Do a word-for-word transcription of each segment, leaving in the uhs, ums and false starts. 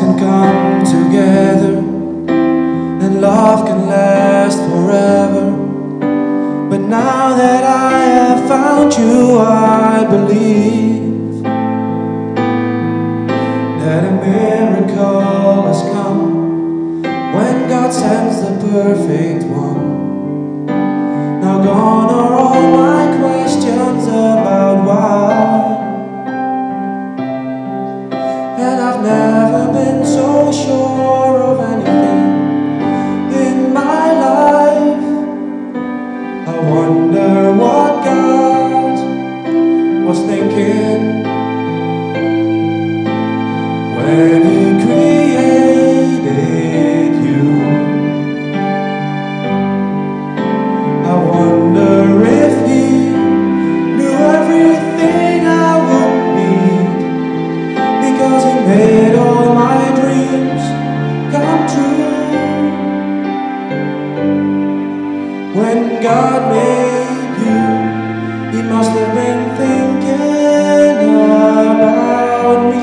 can come together and love can last forever. But now that I have found you, I believe that a miracle has come when God sends the perfect one. Now gone are all my questions about why, and I've never been so sure of anything in my life. I wonder what God was thinking when He created you. I wonder if He knew everything I would need, because He made all my dreams come true. When God made you, He must have been thinking about me.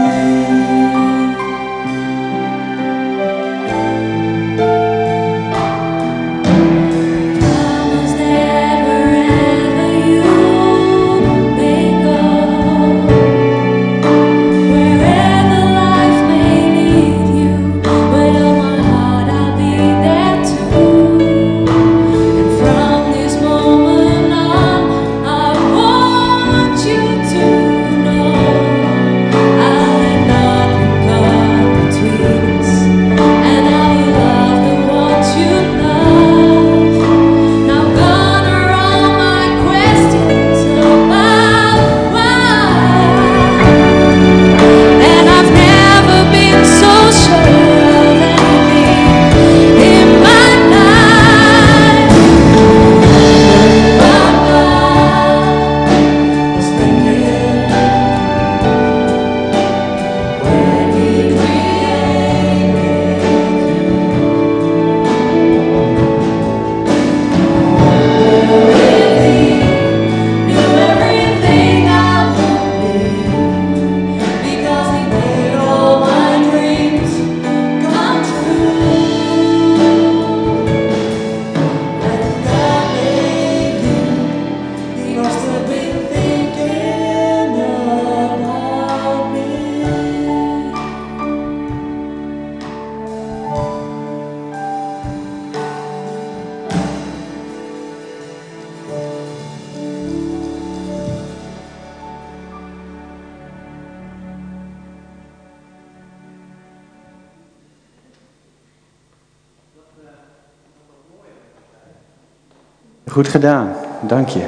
Goed gedaan, dank je.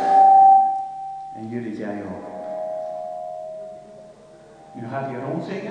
En Judith, jij ook. Nu gaat hij rondzingen.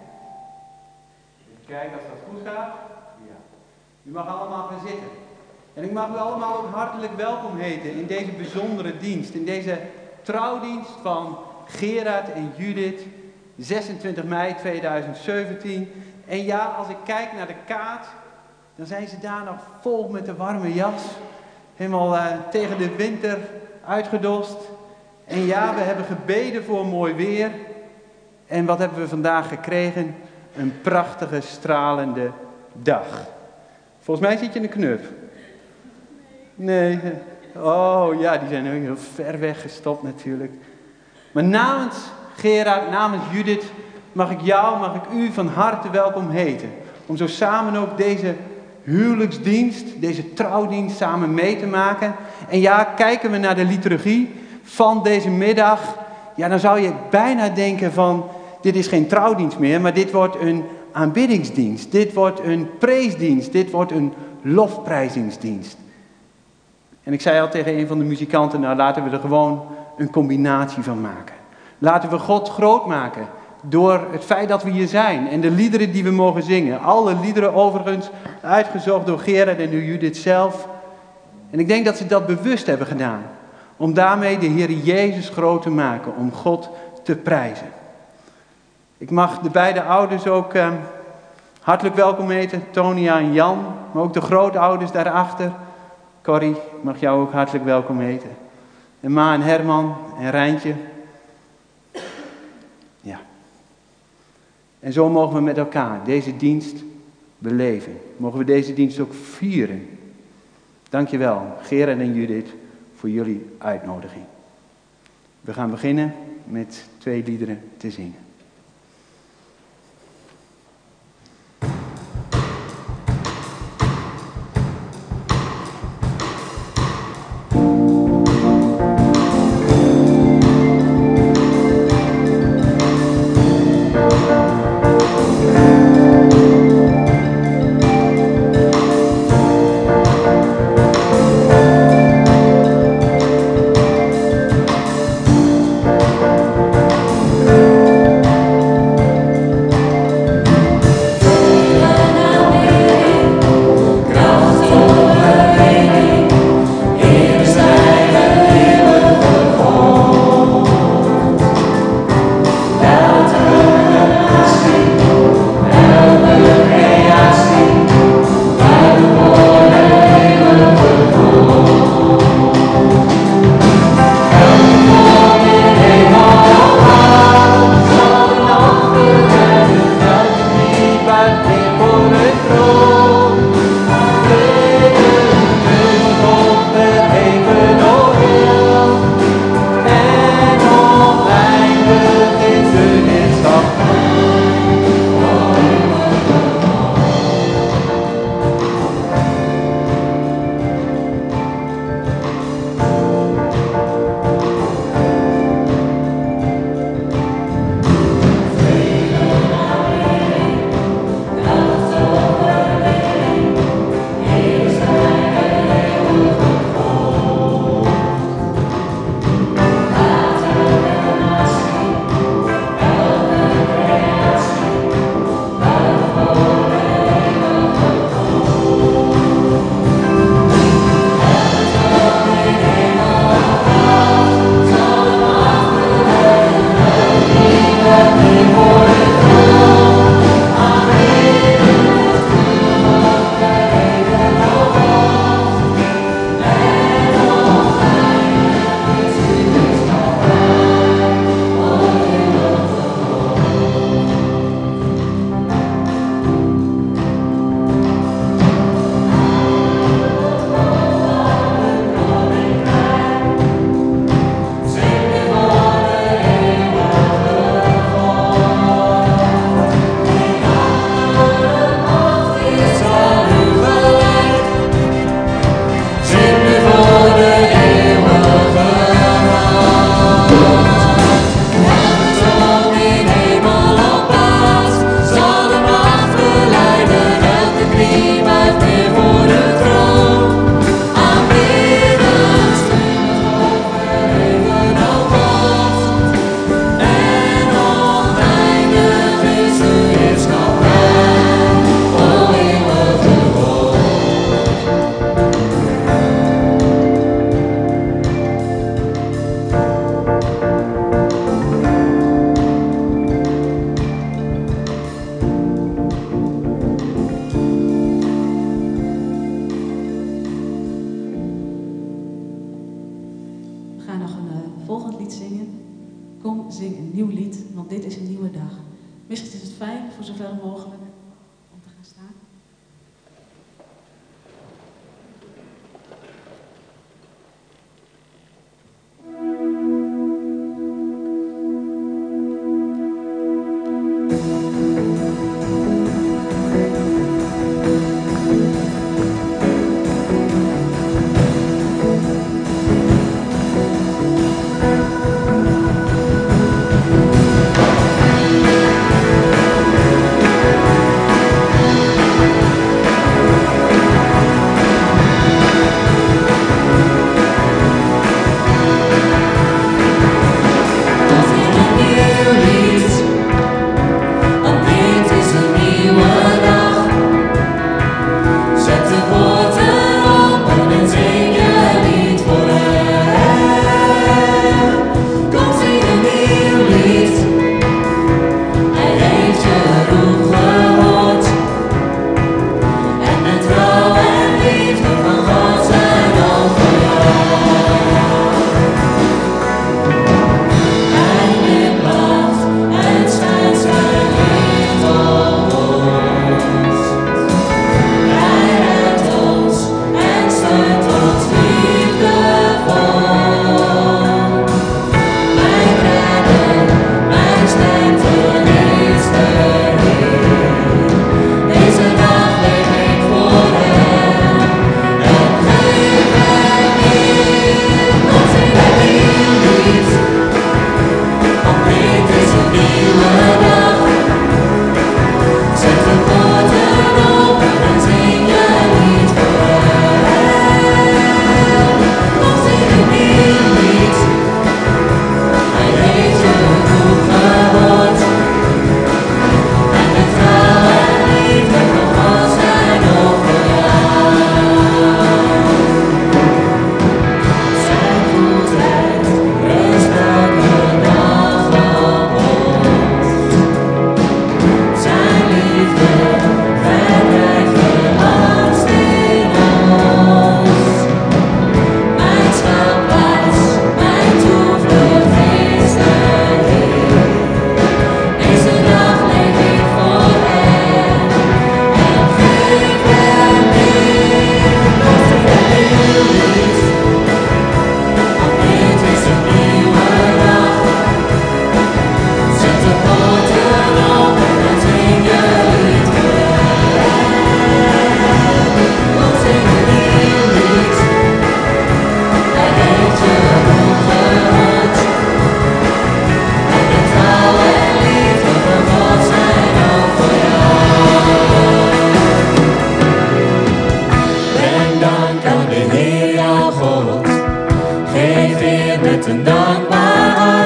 Even kijken of dat goed gaat. Ja. U mag allemaal gaan zitten. En ik mag u allemaal ook hartelijk welkom heten in deze bijzondere dienst. In deze trouwdienst van Gerard en Judith. zesentwintig mei tweeduizend zeventien. En ja, als ik kijk naar de kaart, dan zijn ze daar nog vol met de warme jas. Helemaal uh, tegen de winter uitgedost. En ja, we hebben gebeden voor mooi weer. En wat hebben we vandaag gekregen? Een prachtige, stralende dag. Volgens mij zit je in een knuf. Nee. Oh ja, die zijn heel ver weg gestopt natuurlijk. Maar namens Gerard, namens Judith, mag ik jou, mag ik u van harte welkom heten. Om zo samen ook deze huwelijksdienst, deze trouwdienst samen mee te maken. En ja, kijken we naar de liturgie van deze middag, ja, dan zou je bijna denken van, dit is geen trouwdienst meer, maar dit wordt een aanbiddingsdienst. Dit wordt een preesdienst. Dit wordt een lofprijzingsdienst. En ik zei al tegen een van de muzikanten, nou laten we er gewoon een combinatie van maken. Laten we God groot maken door het feit dat we hier zijn en de liederen die we mogen zingen. Alle liederen overigens uitgezocht door Gerard en door Judith zelf. En ik denk dat ze dat bewust hebben gedaan. Om daarmee de Heer Jezus groot te maken, om God te prijzen. Ik mag de beide ouders ook uh, hartelijk welkom heten, Tonia en Jan, maar ook de grootouders daarachter. Corrie, ik mag jou ook hartelijk welkom heten. En Ma en Herman en Rijntje. Ja. En zo mogen we met elkaar deze dienst beleven. Mogen we deze dienst ook vieren. Dankjewel, Gerard en Judith, voor jullie uitnodiging. We gaan beginnen met twee liederen te zingen.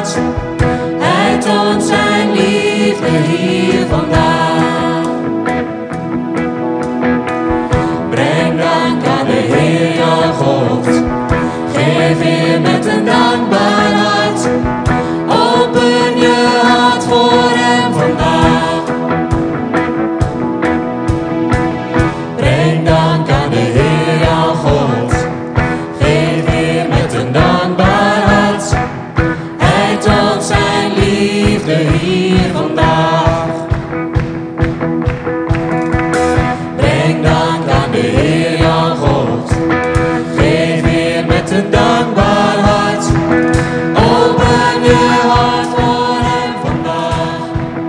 hart. Hij toont zijn liefde hier vandaag. Breng dank aan de Heer jouw God. Geef weer met een dankbaar hart. Open je hart voor hem vandaag. Breng dank aan de Heer jouw God. Geef weer met een dankbaar hart. Hij toont zijn liefde hier vandaag. Breng dank aan de Heer jouw God. Geef weer met een dankbaar hart. Open je hart voor hem vandaag.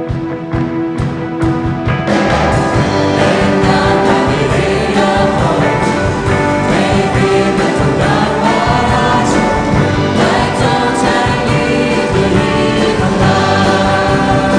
Breng dank aan de Heer jouw God. Geef weer met een dankbaar hart. Hij toont zijn liefde hier vandaag.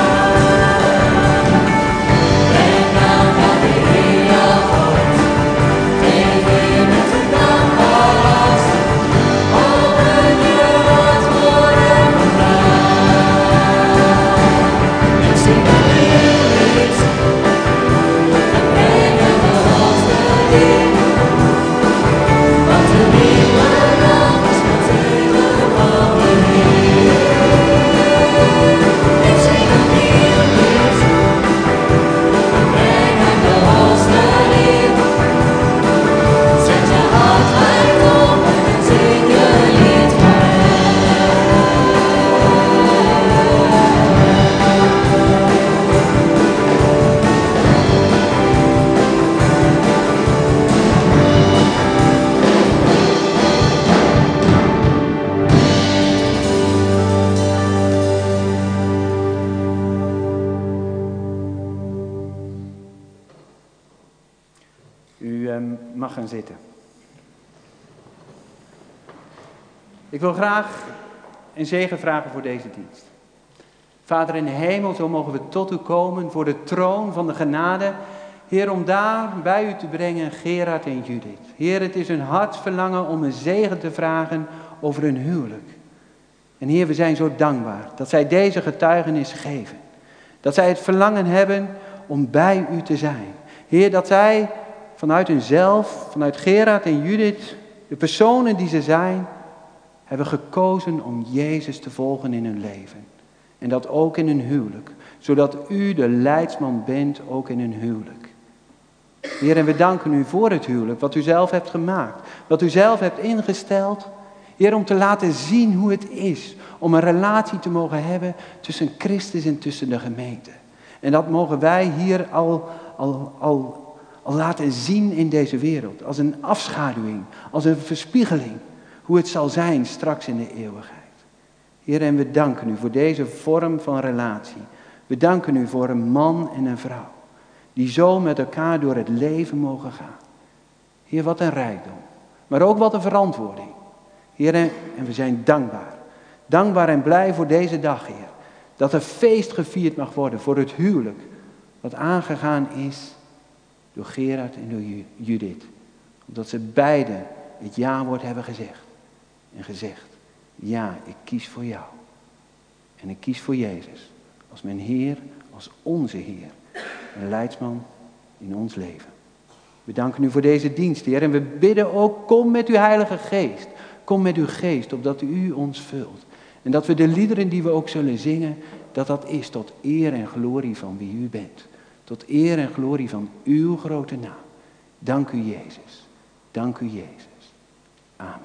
Breng dank aan de Heer jouw God. Geef weer met een dankbaar hart. Open je hart voor hem vandaag. En zing een nieuw lied. En breng hem de hoogste eer. Want de niemand is met tegen van de Heer. En zing een nieuw lied. En breng hem de hoogste eer. Zet je hart wijd open en zing je lied voor U eh, mag gaan zitten. Ik wil graag een zegen vragen voor deze dienst. Vader in de hemel, zo mogen we tot u komen voor de troon van de genade. Heer, om daar bij u te brengen Gerard en Judith. Heer, het is hun hartsverlangen om een zegen te vragen over hun huwelijk. En Heer, we zijn zo dankbaar dat zij deze getuigenis geven. Dat zij het verlangen hebben om bij u te zijn. Heer, dat zij vanuit hunzelf, vanuit Gerard en Judith, de personen die ze zijn, hebben gekozen om Jezus te volgen in hun leven. En dat ook in hun huwelijk. Zodat u de leidsman bent ook in hun huwelijk. Heer, en we danken u voor het huwelijk, wat u zelf hebt gemaakt. Wat u zelf hebt ingesteld. Heer, om te laten zien hoe het is om een relatie te mogen hebben tussen Christus en tussen de gemeente. En dat mogen wij hier al, al, al, al laten zien in deze wereld. Als een afschaduwing, als een verspiegeling. Hoe het zal zijn straks in de eeuwigheid. Heer, en we danken u voor deze vorm van relatie. We danken u voor een man en een vrouw. Die zo met elkaar door het leven mogen gaan. Heer, wat een rijkdom. Maar ook wat een verantwoording. Heer, en we zijn dankbaar. Dankbaar en blij voor deze dag, Heer. Dat er feest gevierd mag worden voor het huwelijk. Wat aangegaan is door Gerard en door Judith. Omdat ze beiden het ja-woord hebben gezegd. En gezegd, ja, ik kies voor jou. En ik kies voor Jezus. Als mijn Heer, als onze Heer. Een leidsman in ons leven. We danken u voor deze dienst, Heer. En we bidden ook, kom met uw Heilige Geest. Kom met uw geest, opdat u ons vult. En dat we de liederen die we ook zullen zingen, dat dat is tot eer en glorie van wie u bent. Tot eer en glorie van uw grote naam. Dank u, Jezus. Dank u, Jezus. Amen.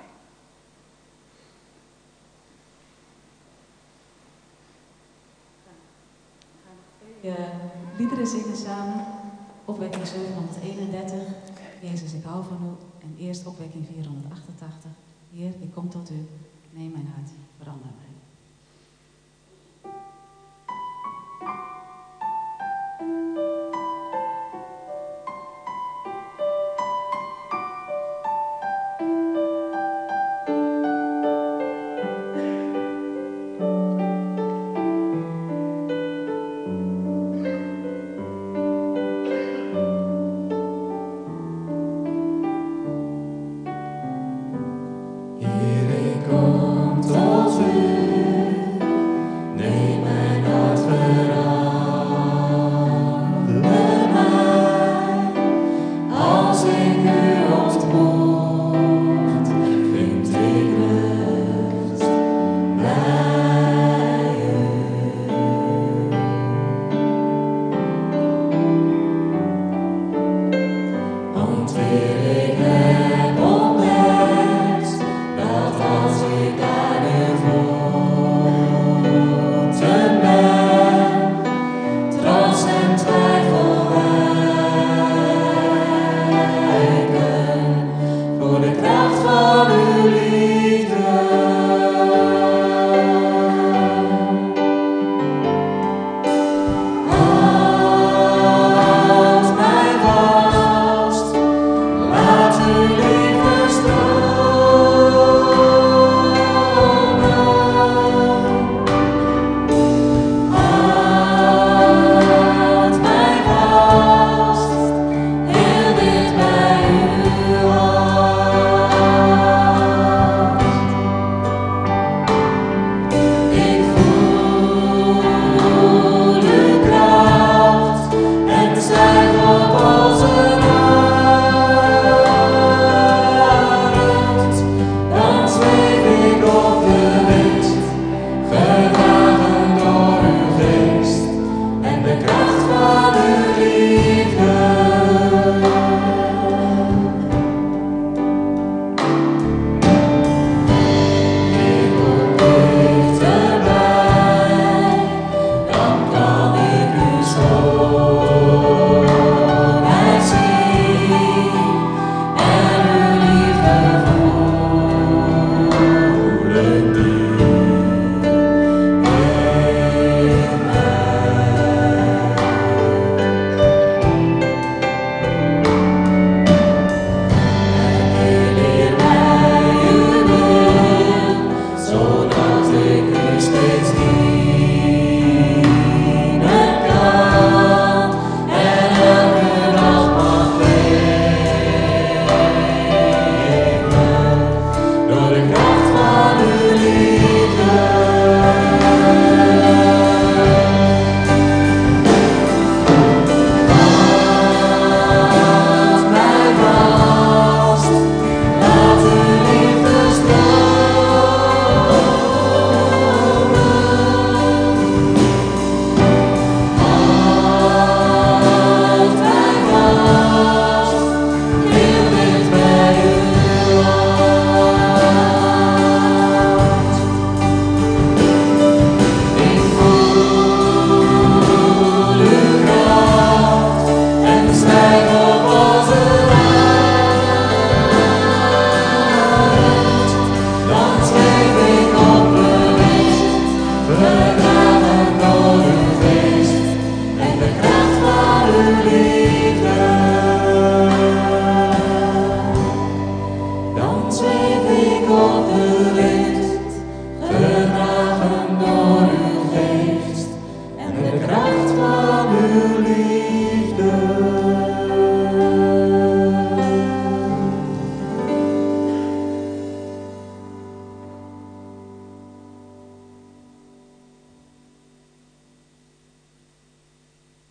Uh, liederen zingen samen. Opwekking zevenhonderdeenendertig. Jezus, ik hou van u. En eerst opwekking vierhonderdachtentachtig. Heer, ik kom tot u. Neem mijn hart. Verander mij. Heer, ik kom tot u.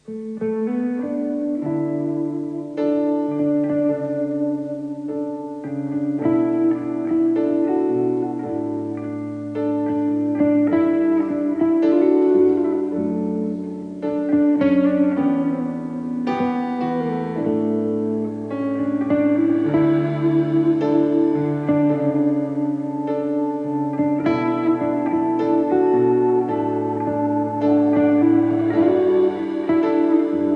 Thank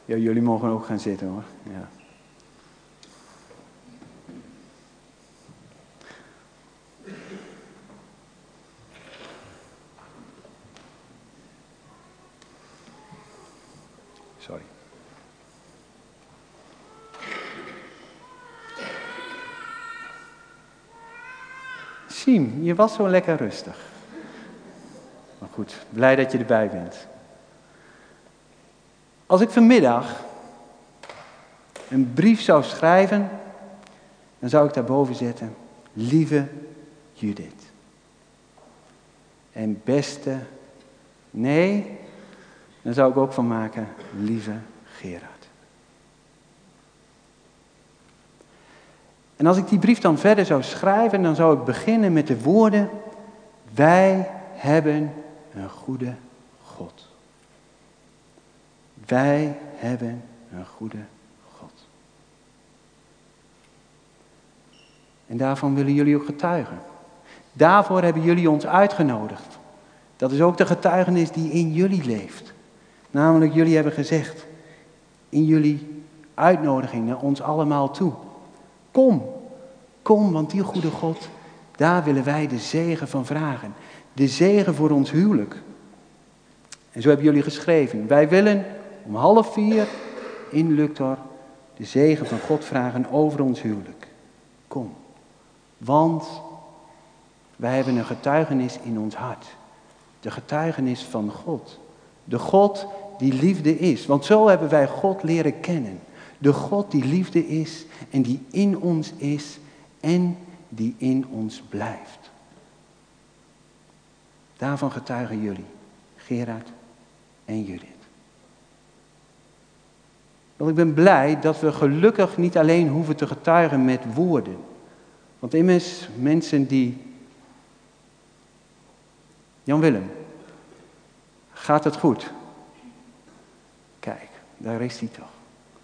Ja, jullie mogen ook gaan zitten hoor. Ja. Sorry. Siem, je was zo lekker rustig. Maar goed, blij dat je erbij bent. Als ik vanmiddag een brief zou schrijven, dan zou ik daarboven zetten, lieve Judith. En beste, nee, dan zou ik ook van maken, lieve Gerard. En als ik die brief dan verder zou schrijven, dan zou ik beginnen met de woorden, wij hebben een goede God. Wij hebben een goede God. En daarvan willen jullie ook getuigen. Daarvoor hebben jullie ons uitgenodigd. Dat is ook de getuigenis die in jullie leeft. Namelijk, jullie hebben gezegd, in jullie uitnodiging naar ons allemaal toe. Kom, kom, want die goede God, daar willen wij de zegen van vragen. De zegen voor ons huwelijk. En zo hebben jullie geschreven, wij willen om half vier in Luctor de zegen van God vragen over ons huwelijk. Kom, want wij hebben een getuigenis in ons hart. De getuigenis van God. De God die liefde is. Want zo hebben wij God leren kennen. De God die liefde is en die in ons is en die in ons blijft. Daarvan getuigen jullie, Gerard en Judith. Want ik ben blij dat we gelukkig niet alleen hoeven te getuigen met woorden. Want immers mensen die... Jan Willem, gaat het goed? Kijk, daar is hij toch.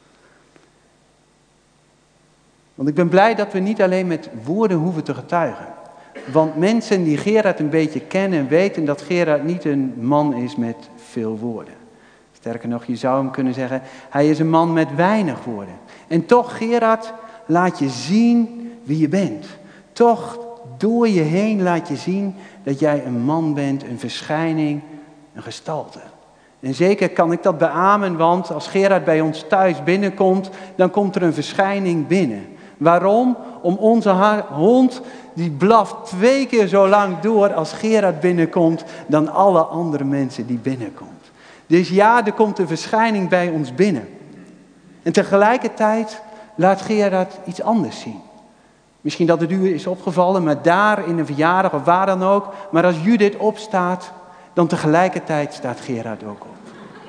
Want ik ben blij dat we niet alleen met woorden hoeven te getuigen. Want mensen die Gerard een beetje kennen weten dat Gerard niet een man is met veel woorden. Sterker nog, je zou hem kunnen zeggen, hij is een man met weinig woorden. En toch, Gerard, laat je zien wie je bent. Toch, door je heen laat je zien dat jij een man bent, een verschijning, een gestalte. En zeker kan ik dat beamen, want als Gerard bij ons thuis binnenkomt, dan komt er een verschijning binnen. Waarom? Om onze ha- hond, die blaft twee keer zo lang door als Gerard binnenkomt, dan alle andere mensen die binnenkomt. Dus ja, er komt een verschijning bij ons binnen. En tegelijkertijd laat Gerard iets anders zien. Misschien dat het u is opgevallen, maar daar in een verjaardag of waar dan ook. Maar als Judith opstaat, dan tegelijkertijd staat Gerard ook op.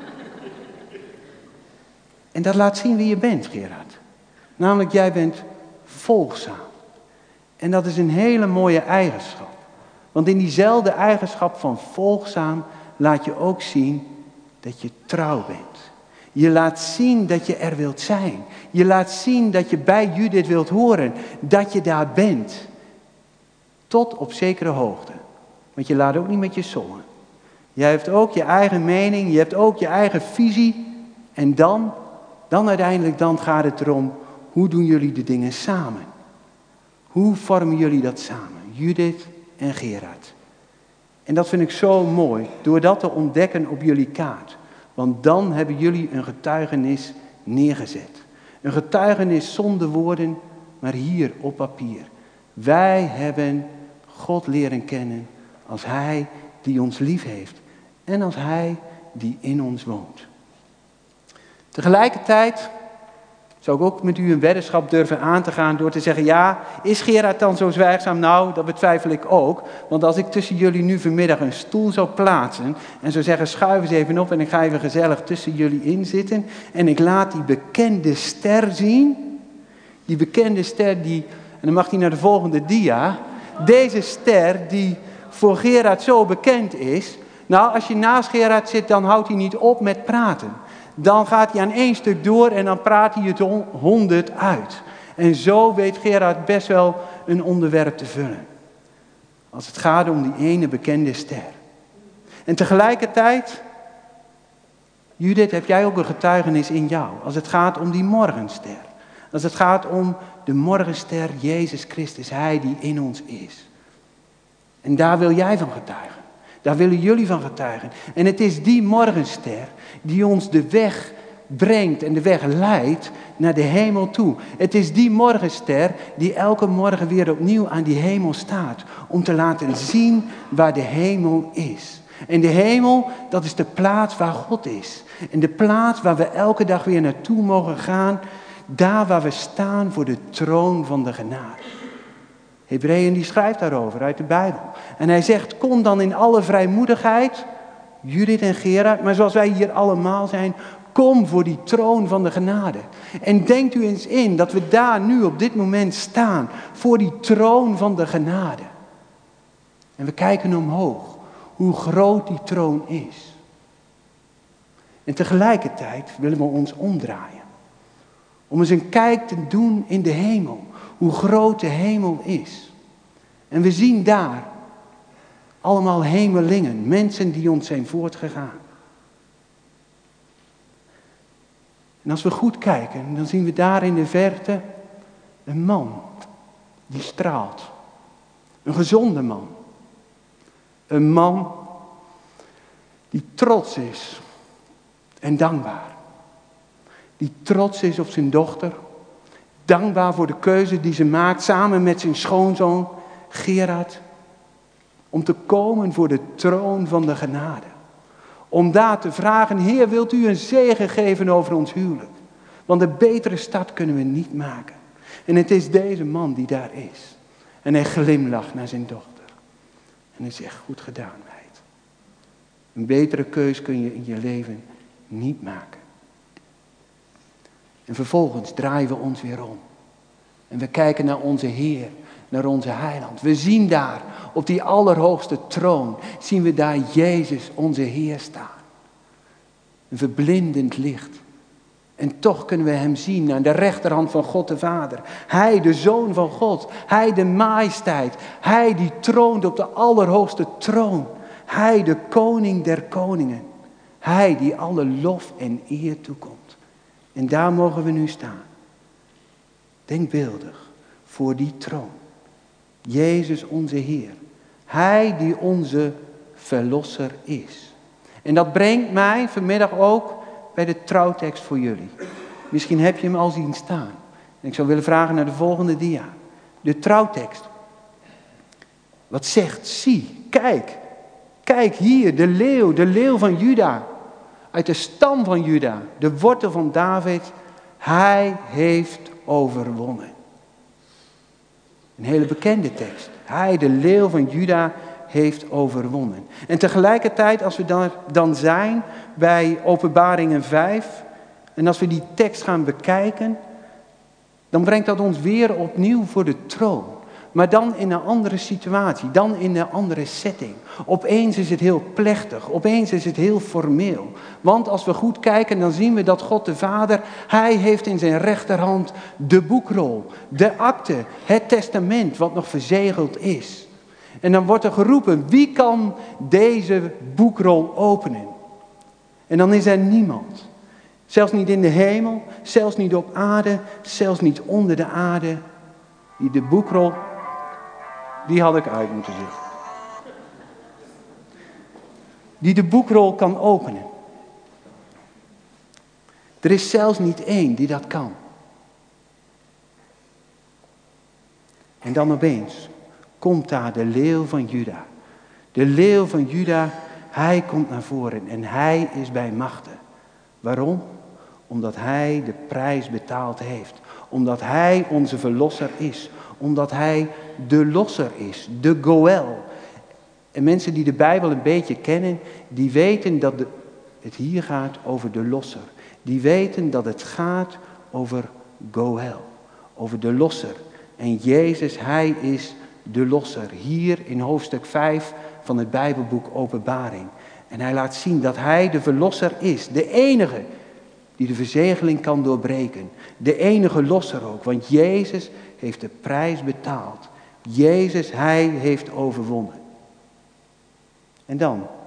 En dat laat zien wie je bent, Gerard. Namelijk, jij bent volgzaam. En dat is een hele mooie eigenschap. Want in diezelfde eigenschap van volgzaam laat je ook zien dat je trouw bent. Je laat zien dat je er wilt zijn. Je laat zien dat je bij Judith wilt horen. Dat je daar bent. Tot op zekere hoogte. Want je laat ook niet met je zongen. Je hebt ook je eigen mening. Je hebt ook je eigen visie. En dan, dan uiteindelijk dan gaat het erom. Hoe doen jullie de dingen samen? Hoe vormen jullie dat samen? Judith en Gerard. En dat vind ik zo mooi. Door dat te ontdekken op jullie kaart. Want dan hebben jullie een getuigenis neergezet. Een getuigenis zonder woorden, maar hier op papier. Wij hebben God leren kennen als Hij die ons lief heeft. En als Hij die in ons woont. Tegelijkertijd zou ik ook met u een weddenschap durven aan te gaan door te zeggen, ja, is Gerard dan zo zwijgzaam? Nou, dat betwijfel ik ook. Want als ik tussen jullie nu vanmiddag een stoel zou plaatsen en zou zeggen, schuif eens even op en ik ga even gezellig tussen jullie in zitten. En ik laat die bekende ster zien. Die bekende ster die, en dan mag hij naar de volgende dia. Deze ster die voor Gerard zo bekend is. Nou, als je naast Gerard zit, dan houdt hij niet op met praten. Dan gaat hij aan één stuk door en dan praat hij het honderd uit. En zo weet Gerard best wel een onderwerp te vullen. Als het gaat om die ene bekende ster. En tegelijkertijd Judith, heb jij ook een getuigenis in jou? Als het gaat om die morgenster. Als het gaat om de morgenster Jezus Christus. Hij die in ons is. En daar wil jij van getuigen. Daar willen jullie van getuigen. En het is die morgenster die ons de weg brengt en de weg leidt naar de hemel toe. Het is die morgenster die elke morgen weer opnieuw aan die hemel staat. Om te laten zien waar de hemel is. En de hemel, dat is de plaats waar God is. En de plaats waar we elke dag weer naartoe mogen gaan. Daar waar we staan voor de troon van de genade. Hebreeën die schrijft daarover uit de Bijbel. En hij zegt, kom dan in alle vrijmoedigheid, Judith en Gerard, maar zoals wij hier allemaal zijn, kom voor die troon van de genade. En denkt u eens in dat we daar nu op dit moment staan, voor die troon van de genade. En we kijken omhoog, hoe groot die troon is. En tegelijkertijd willen we ons omdraaien. Om eens een kijk te doen in de hemel. Hoe groot de hemel is. En we zien daar allemaal hemelingen. Mensen die ons zijn voortgegaan. En als we goed kijken, dan zien we daar in de verte een man die straalt. Een gezonde man. Een man die trots is en dankbaar. Die trots is op zijn dochter. Dankbaar voor de keuze die ze maakt samen met zijn schoonzoon Gerard. Om te komen voor de troon van de genade. Om daar te vragen, Heer, wilt u een zegen geven over ons huwelijk? Want een betere start kunnen we niet maken. En het is deze man die daar is. En hij glimlacht naar zijn dochter. En hij zegt, goed gedaan meid. Een betere keus kun je in je leven niet maken. En vervolgens draaien we ons weer om. En we kijken naar onze Heer, naar onze Heiland. We zien daar, op die allerhoogste troon, zien we daar Jezus, onze Heer, staan. Een verblindend licht. En toch kunnen we hem zien aan de rechterhand van God de Vader. Hij, de Zoon van God. Hij, de majesteit. Hij die troont op de allerhoogste troon. Hij, de koning der koningen. Hij die alle lof en eer toekomt. En daar mogen we nu staan. Denkbeeldig voor die troon. Jezus onze Heer. Hij die onze verlosser is. En dat brengt mij vanmiddag ook bij de trouwtekst voor jullie. Misschien heb je hem al zien staan. En ik zou willen vragen naar de volgende dia. De trouwtekst. Wat zegt? Zie, kijk. Kijk hier, de leeuw, de leeuw van Juda. Uit de stam van Juda, de wortel van David. Hij heeft overwonnen. Een hele bekende tekst. Hij, de leeuw van Juda, heeft overwonnen. En tegelijkertijd, als we dan, dan zijn bij Openbaringen vijf... en als we die tekst gaan bekijken, dan brengt dat ons weer opnieuw voor de troon. Maar dan in een andere situatie, dan in een andere setting. Opeens is het heel plechtig, opeens is het heel formeel. Want als we goed kijken, dan zien we dat God de Vader, hij heeft in zijn rechterhand de boekrol, de akte, het testament wat nog verzegeld is. En dan wordt er geroepen, wie kan deze boekrol openen? En dan is er niemand. Zelfs niet in de hemel, zelfs niet op aarde, zelfs niet onder de aarde, die de boekrol, die had ik uit moeten zetten. Die de boekrol kan openen. Er is zelfs niet één die dat kan. En dan opeens komt daar de leeuw van Juda. De leeuw van Juda, hij komt naar voren en hij is bij machten. Waarom? Omdat hij de prijs betaald heeft. Omdat hij onze verlosser is. Omdat hij de losser is. De Goël. En mensen die de Bijbel een beetje kennen, die weten dat de, het hier gaat over de losser. Die weten dat het gaat over Goël. Over de losser. En Jezus, hij is de losser. Hier in hoofdstuk vijf van het Bijbelboek Openbaring. En hij laat zien dat hij de verlosser is. De enige die de verzegeling kan doorbreken. De enige losser ook. Want Jezus heeft de prijs betaald. Jezus, hij heeft overwonnen. En dan?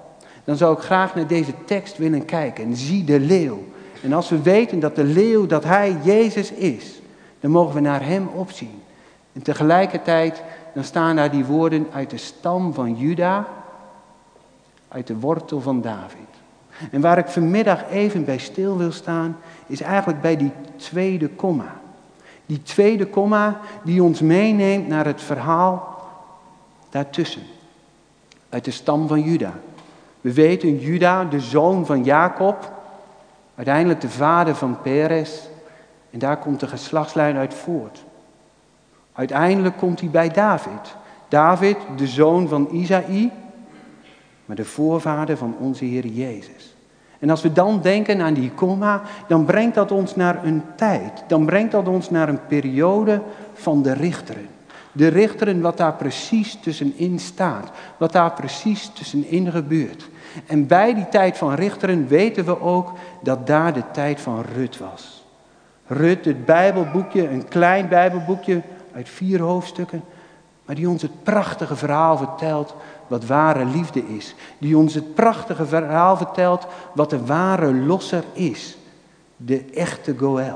dan zou ik graag naar deze tekst willen kijken. En zie de leeuw. En als we weten dat de leeuw, dat hij Jezus is, dan mogen we naar hem opzien. En tegelijkertijd, dan staan daar die woorden uit de stam van Juda, uit de wortel van David. En waar ik vanmiddag even bij stil wil staan, is eigenlijk bij die tweede komma. Die tweede komma die ons meeneemt naar het verhaal daartussen. Uit de stam van Juda. We weten Juda, de zoon van Jacob, uiteindelijk de vader van Perez. En daar komt de geslachtslijn uit voort. Uiteindelijk komt hij bij David. David, de zoon van Isaï, maar de voorvader van onze Heer Jezus. En als we dan denken aan die komma, dan brengt dat ons naar een tijd. Dan brengt dat ons naar een periode van de richteren. De richteren, wat daar precies tussenin staat. Wat daar precies tussenin gebeurt. En bij die tijd van richteren weten we ook dat daar de tijd van Rut was. Rut, het Bijbelboekje, een klein Bijbelboekje uit vier hoofdstukken. Maar die ons het prachtige verhaal vertelt wat ware liefde is. Die ons het prachtige verhaal vertelt wat de ware losser is. De echte Goël.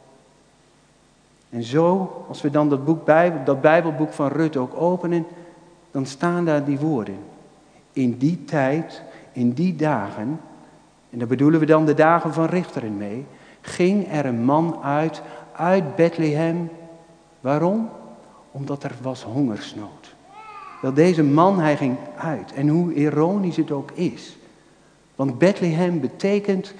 En zo, als we dan dat, boek Bijbel, dat Bijbelboek van Rut ook openen, dan staan daar die woorden. In die tijd, in die dagen, en daar bedoelen we dan de dagen van richteren mee, ging er een man uit, uit Bethlehem. Waarom? Omdat er was hongersnood. Wel, deze man, hij ging uit. En hoe ironisch het ook is. Want Bethlehem betekent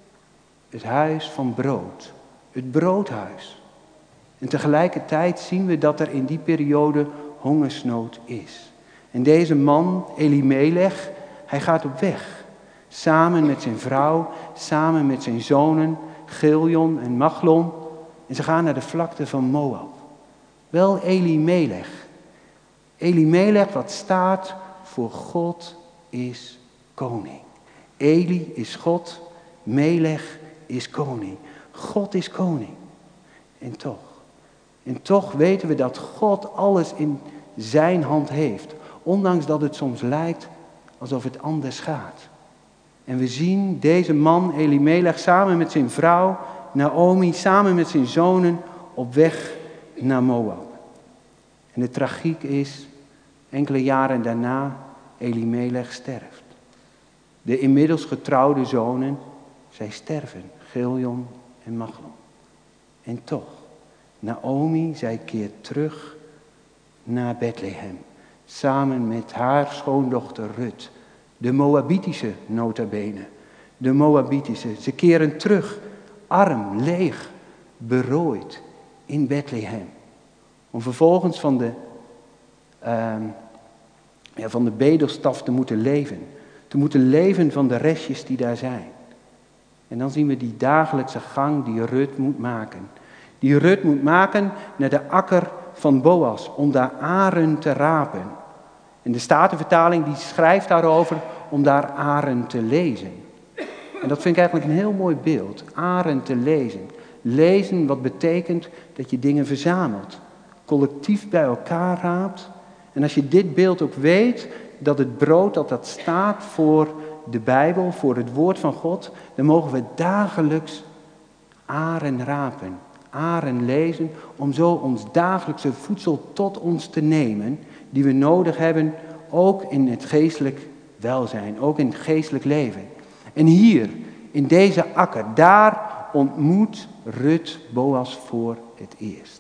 het huis van brood. Het broodhuis. En tegelijkertijd zien we dat er in die periode hongersnood is. En deze man, Elimelech, hij gaat op weg. Samen met zijn vrouw, samen met zijn zonen, Giljon en Machlon. En ze gaan naar de vlakte van Moab. Wel, Elimelech. Elimelech, wat staat voor God is koning. Eli is God, Melech is koning. God is koning. En toch, en toch weten we dat God alles in zijn hand heeft. Ondanks dat het soms lijkt alsof het anders gaat. En we zien deze man, Elimelech, samen met zijn vrouw, Naomi, samen met zijn zonen, op weg naar Moab. En de tragiek is, enkele jaren daarna, Elimelech sterft. De inmiddels getrouwde zonen, zij sterven, Giljon en Machlon. En toch, Naomi, zij keert terug naar Bethlehem. Samen met haar schoondochter Rut. De Moabitische nota bene. De Moabitische. Ze keren terug, arm, leeg, berooid in Bethlehem. Om vervolgens van de, uh, ja, van de bedelstaf te moeten leven. Te moeten leven van de restjes die daar zijn. En dan zien we die dagelijkse gang die Rut moet maken. Die Rut moet maken naar de akker van Boas om daar aren te rapen. En de Statenvertaling die schrijft daarover om daar aren te lezen. En dat vind ik eigenlijk een heel mooi beeld. Aren te lezen. Lezen wat betekent dat je dingen verzamelt. Collectief bij elkaar raapt. En als je dit beeld ook weet, dat het brood dat dat staat voor de Bijbel, voor het woord van God, dan mogen we dagelijks aren rapen, aren lezen, om zo ons dagelijkse voedsel tot ons te nemen, die we nodig hebben, ook in het geestelijk welzijn, ook in het geestelijk leven. En hier, in deze akker, daar ontmoet Rut Boas voor het eerst.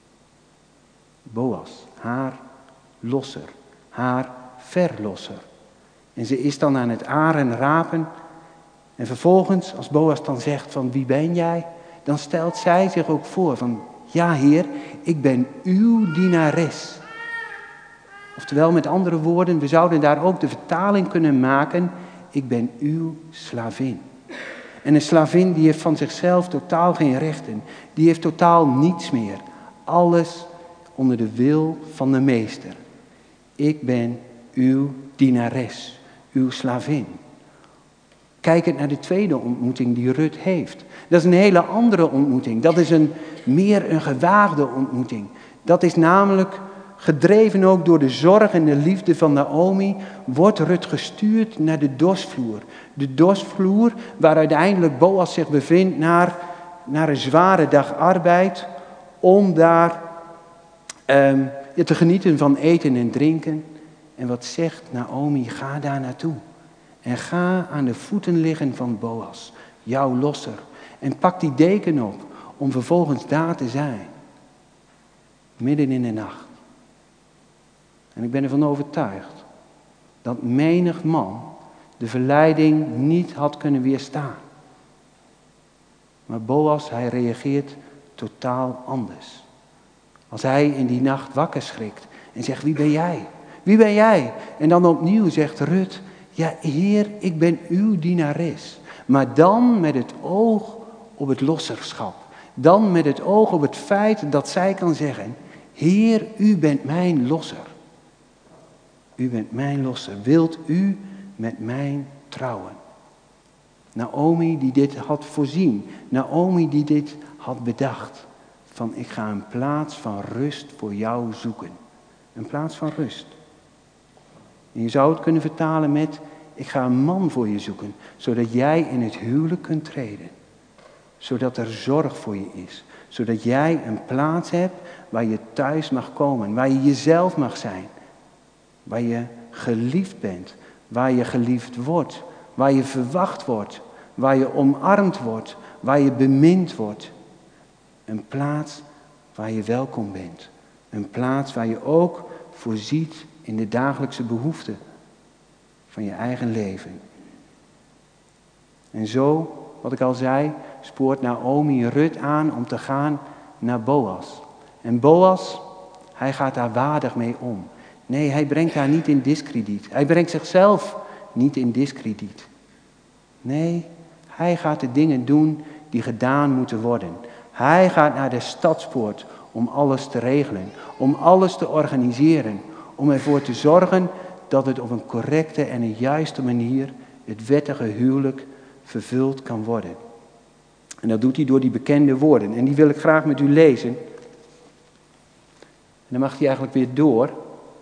Boas, haar losser, haar verlosser. En ze is dan aan het aren rapen. En vervolgens, als Boas dan zegt van wie ben jij? Dan stelt zij zich ook voor van ja Heer, ik ben uw dienares. Oftewel met andere woorden, we zouden daar ook de vertaling kunnen maken. Ik ben uw slavin. En een slavin die heeft van zichzelf totaal geen rechten. Die heeft totaal niets meer. Alles onder de wil van de meester. Ik ben uw dienares, uw slavin. Kijkend naar de tweede ontmoeting die Rut heeft. Dat is een hele andere ontmoeting. Dat is een, meer een gewaagde ontmoeting. Dat is namelijk gedreven ook door de zorg en de liefde van Naomi, wordt Rut gestuurd naar de dorsvloer. De dorsvloer waar uiteindelijk Boas zich bevindt naar, naar een zware dag arbeid, om daar um, te genieten van eten en drinken. En wat zegt Naomi? Ga daar naartoe. En ga aan de voeten liggen van Boas, jouw losser. En pak die deken op om vervolgens daar te zijn. Midden in de nacht. En ik ben ervan overtuigd dat menig man de verleiding niet had kunnen weerstaan. Maar Boas, hij reageert totaal anders. Als hij in die nacht wakker schrikt en zegt, wie ben jij? Wie ben jij? En dan opnieuw zegt Rut, ja Heer, ik ben uw dienares. Maar dan met het oog op het losserschap. Dan met het oog op het feit dat zij kan zeggen, Heer, u bent mijn losser. U bent mijn losser. Wilt u met mij trouwen? Naomi die dit had voorzien. Naomi die dit had bedacht. Van ik ga een plaats van rust voor jou zoeken. Een plaats van rust. En je zou het kunnen vertalen met, ik ga een man voor je zoeken. Zodat jij in het huwelijk kunt treden. Zodat er zorg voor je is. Zodat jij een plaats hebt waar je thuis mag komen. Waar je jezelf mag zijn. Waar je geliefd bent. Waar je geliefd wordt. Waar je verwacht wordt. Waar je omarmd wordt. Waar je bemind wordt. Een plaats waar je welkom bent. Een plaats waar je ook voorziet in de dagelijkse behoeften van je eigen leven. En zo, wat ik al zei, spoort Naomi Rut aan om te gaan naar Boas. En Boas, hij gaat daar waardig mee om. Nee, hij brengt haar niet in diskrediet. Hij brengt zichzelf niet in diskrediet. Nee, hij gaat de dingen doen die gedaan moeten worden. Hij gaat naar de stadspoort om alles te regelen, om alles te organiseren, om ervoor te zorgen dat het op een correcte en een juiste manier het wettige huwelijk vervuld kan worden. En dat doet hij door die bekende woorden. En die wil ik graag met u lezen. En dan mag hij eigenlijk weer door.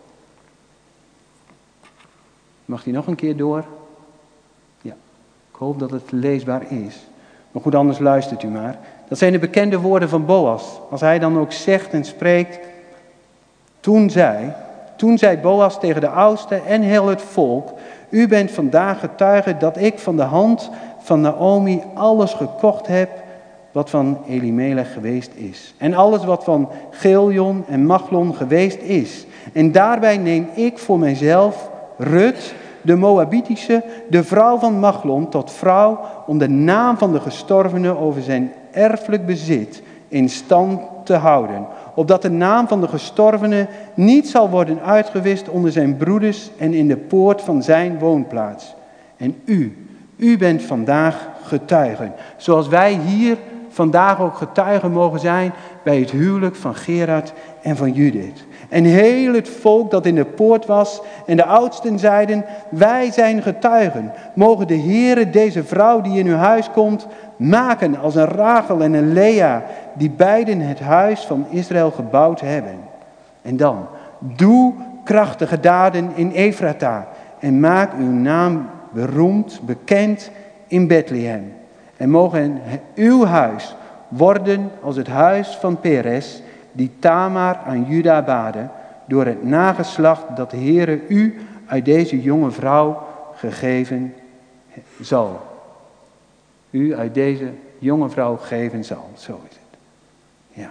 Mag hij nog een keer door? Ja, ik hoop dat het leesbaar is. Maar goed, anders luistert u maar. Dat zijn de bekende woorden van Boas. Als hij dan ook zegt en spreekt. Toen zei, toen zei Boas tegen de oudsten en heel het volk. U bent vandaag getuige dat ik van de hand van Naomi alles gekocht heb wat van Elimelech geweest is. En alles wat van Chilion en Machlon geweest is. En daarbij neem ik voor mijzelf Rut, de Moabitische, de vrouw van Machlon, tot vrouw om de naam van de gestorvene over zijn erfelijk bezit in stand te houden. Opdat de naam van de gestorvene niet zal worden uitgewist onder zijn broeders en in de poort van zijn woonplaats. En u, u bent vandaag getuigen. Zoals wij hier vandaag ook getuigen mogen zijn bij het huwelijk van Gerard en van Judith. En heel het volk dat in de poort was en de oudsten zeiden, wij zijn getuigen. Mogen de Heere deze vrouw die in uw huis komt maken als een Rachel en een Lea, die beiden het huis van Israël gebouwd hebben. En dan, doe krachtige daden in Efrata en maak uw naam beroemd, bekend in Bethlehem. En mogen uw huis worden als het huis van Peres, die Tamar aan Juda baarde, door het nageslacht dat de Heere u uit deze jonge vrouw gegeven zal. U uit deze jonge vrouw geven zal. Zo is het. Ja.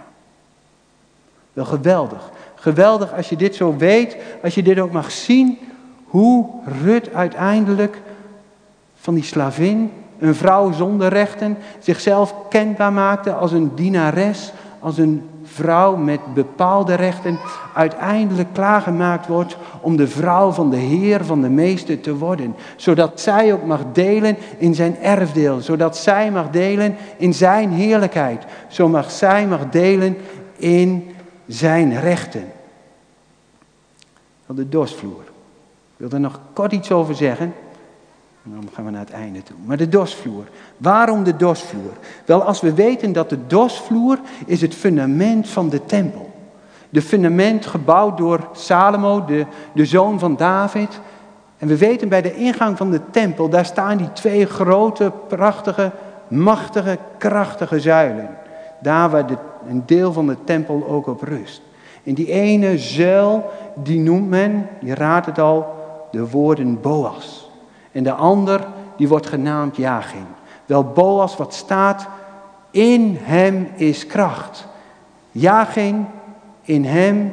Wel geweldig. Geweldig als je dit zo weet, als je dit ook mag zien, hoe Rut uiteindelijk van die slavin, een vrouw zonder rechten, zichzelf kenbaar maakte als een dienares, als een vrouw met bepaalde rechten, uiteindelijk klaargemaakt wordt om de vrouw van de Heer, van de Meester te worden. Zodat zij ook mag delen in zijn erfdeel, zodat zij mag delen in zijn heerlijkheid. Zo mag zij mag delen in zijn rechten. De dorsvloer. Ik wil er nog kort iets over zeggen. En dan gaan we naar het einde toe. Maar de dorsvloer. Waarom de dorsvloer? Wel, als we weten dat de dorsvloer is het fundament van de tempel. De De fundament gebouwd door Salomo, de, de zoon van David. En we weten bij de ingang van de tempel, daar staan die twee grote, prachtige, machtige, krachtige zuilen. Daar waar de, een deel van de tempel ook op rust. En die ene zuil, die noemt men, je raadt het al, de woorden Boas. En de ander, die wordt genaamd Jachin. Wel Boas, wat staat, in hem is kracht. Jachin, in hem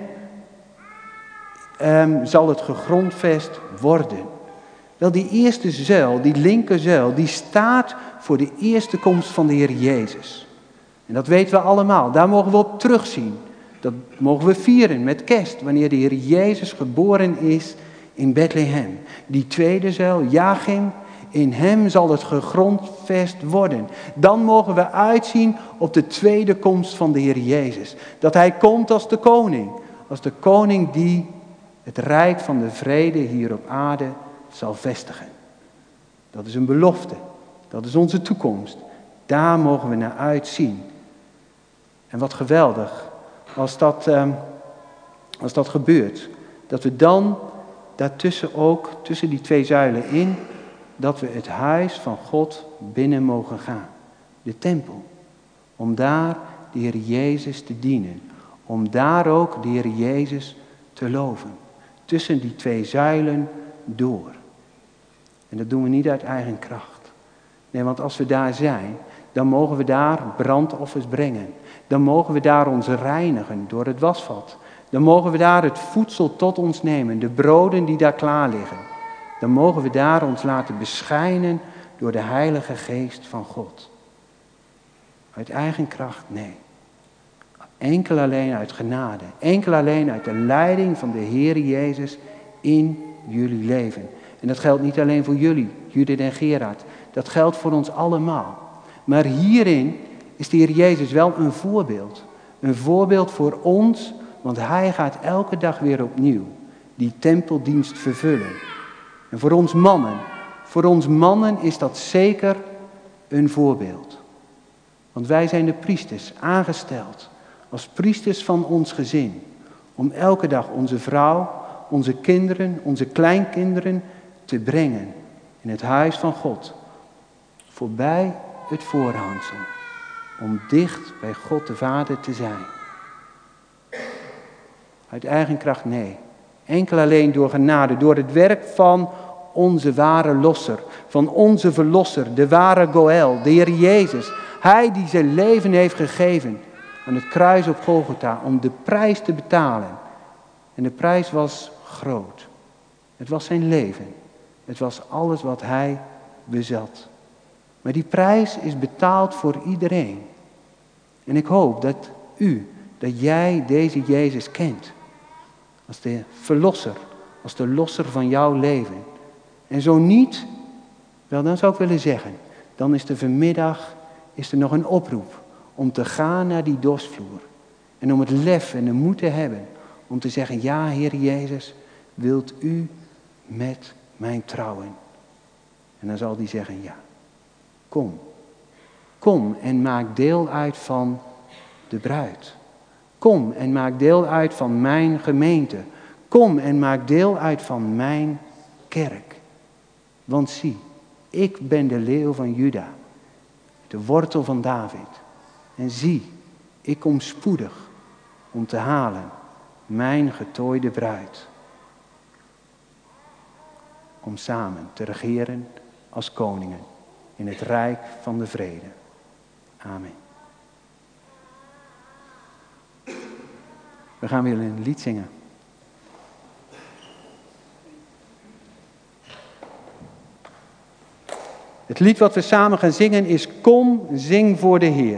um, zal het gegrondvest worden. Wel, die eerste zuil, die linkerzuil, die staat voor de eerste komst van de Heer Jezus. En dat weten we allemaal, daar mogen we op terugzien. Dat mogen we vieren met kerst, wanneer de Heer Jezus geboren is in Bethlehem. Die tweede zuil, Jachin, in hem zal het gegrondvest worden. Dan mogen we uitzien op de tweede komst van de Heer Jezus. Dat hij komt als de koning. Als de koning die het rijk van de vrede hier op aarde zal vestigen. Dat is een belofte. Dat is onze toekomst. Daar mogen we naar uitzien. En wat geweldig als dat, eh, als dat gebeurt. Dat we dan daartussen ook, tussen die twee zuilen in, dat we het huis van God binnen mogen gaan. De tempel. Om daar de Heer Jezus te dienen. Om daar ook de Heer Jezus te loven. Tussen die twee zuilen door. En dat doen we niet uit eigen kracht. Nee, want als we daar zijn, dan mogen we daar brandoffers brengen. Dan mogen we daar ons reinigen door het wasvat. Dan mogen we daar het voedsel tot ons nemen, de broden die daar klaar liggen. Dan mogen we daar ons laten beschijnen door de Heilige Geest van God. Uit eigen kracht, nee. Enkel alleen uit genade. Enkel alleen uit de leiding van de Heer Jezus in jullie leven. En dat geldt niet alleen voor jullie, Judith en Gerard. Dat geldt voor ons allemaal. Maar hierin is de Heer Jezus wel een voorbeeld. Een voorbeeld voor ons, want hij gaat elke dag weer opnieuw die tempeldienst vervullen. En voor ons mannen, voor ons mannen is dat zeker een voorbeeld. Want wij zijn de priesters, aangesteld als priesters van ons gezin. Om elke dag onze vrouw, onze kinderen, onze kleinkinderen te brengen in het huis van God. Voorbij het voorhangsel. Om dicht bij God de Vader te zijn. Uit eigen kracht, nee. Enkel alleen door genade, door het werk van onze ware losser. Van onze verlosser, de ware Goël, de Heer Jezus. Hij die zijn leven heeft gegeven aan het kruis op Golgotha om de prijs te betalen. En de prijs was groot. Het was zijn leven. Het was alles wat hij bezat. Maar die prijs is betaald voor iedereen. En ik hoop dat u, dat jij deze Jezus kent. Als de verlosser, als de losser van jouw leven. En zo niet, wel dan zou ik willen zeggen, dan is er vanmiddag is er nog een oproep om te gaan naar die dorsvloer. En om het lef en de moed te hebben om te zeggen, ja Heer Jezus, wilt u met mij trouwen? En dan zal hij zeggen, ja, kom. Kom en maak deel uit van de bruid. Kom en maak deel uit van mijn gemeente. Kom en maak deel uit van mijn kerk. Want zie, ik ben de leeuw van Juda, de wortel van David. En zie, ik kom spoedig om te halen mijn getooide bruid. Om samen te regeren als koningen in het rijk van de vrede. Amen. We gaan weer een lied zingen. Het lied wat we samen gaan zingen is Kom, zing voor de Heer.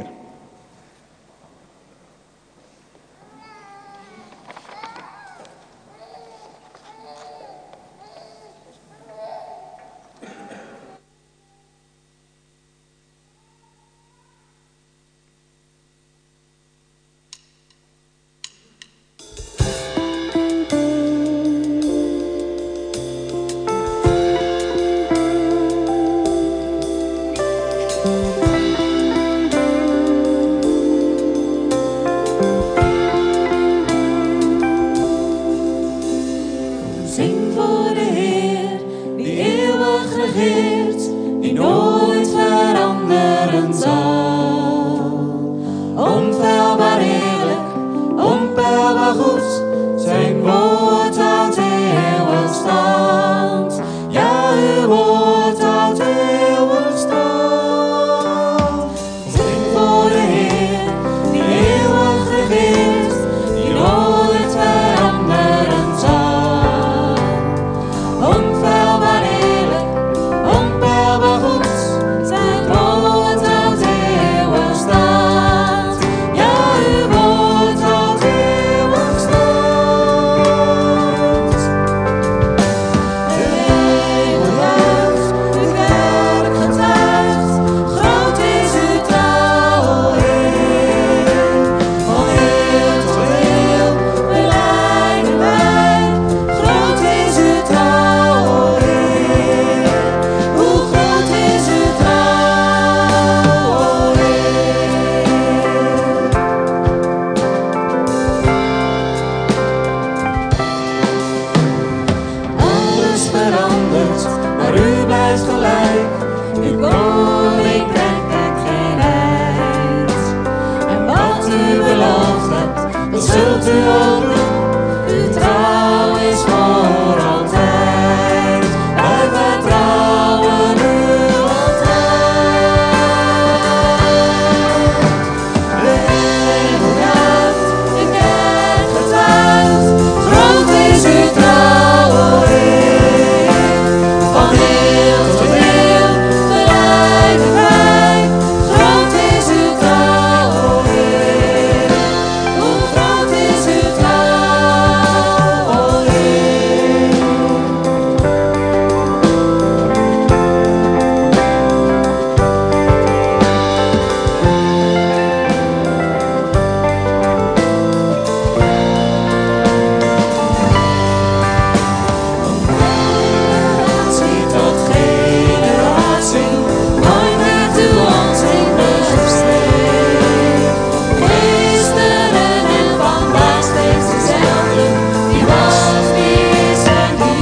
Thank regeert, die nooit veranderen zal. Onfeilbaar eerlijk, onpeilbaar goed, zijn woord houdt eeuwig stand. Ja, uw woord houdt eeuwig stand. Zing voor de Heer, die eeuwig regeert, die nooit veranderen zal. Onfeilbaar eerlijk, onpeilbaar goed, zijn woord houdt eeuwig stand. Ja, uw woord houdt eeuwig stand. De hemel juicht, de kerk getuigt, groot is uw trouw, Heer. Van heel tot heel belijden wij, groot is uw trouw, Heer. Hoe groot is uw trouw, Heer. Alles verandert, maar u blijft gelijk. Uw koninkrijk kent geen eind. En wat u beloofd hebt, dat zult u ook doen. Uw trouw is voor altijd. Wij vertrouwen u altijd. De hemel juicht, de kerk getuigt, groot is uw trouw, o Heer. Van heel tot heel belijden wij, groot is uw trouw, o Heer. Hoe groot is uw trouw, o Heer. Generatie tot generatie, nooit werd u ons in rust gestreeld. Gisteren en vandaag steeds dezelfde, die was, die is en die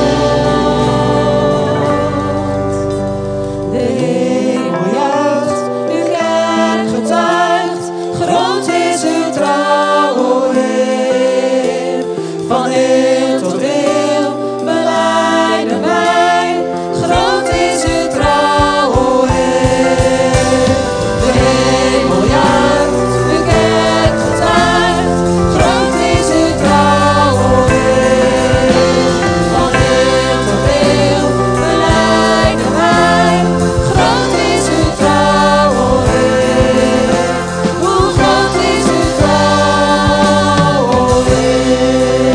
komt. De hemel juicht, uw kerk getuigt, groot is uw trouw, o Heer. Van heel tot heel belijden wij, groot is uw trouw, o Heer. De hemel juicht, uw kerk getuigt, groot is uw trouw, o Heer. Van heel tot heel belijden wij, groot is uw trouw, o Heer. Hoe groot is uw trouw, o Heer.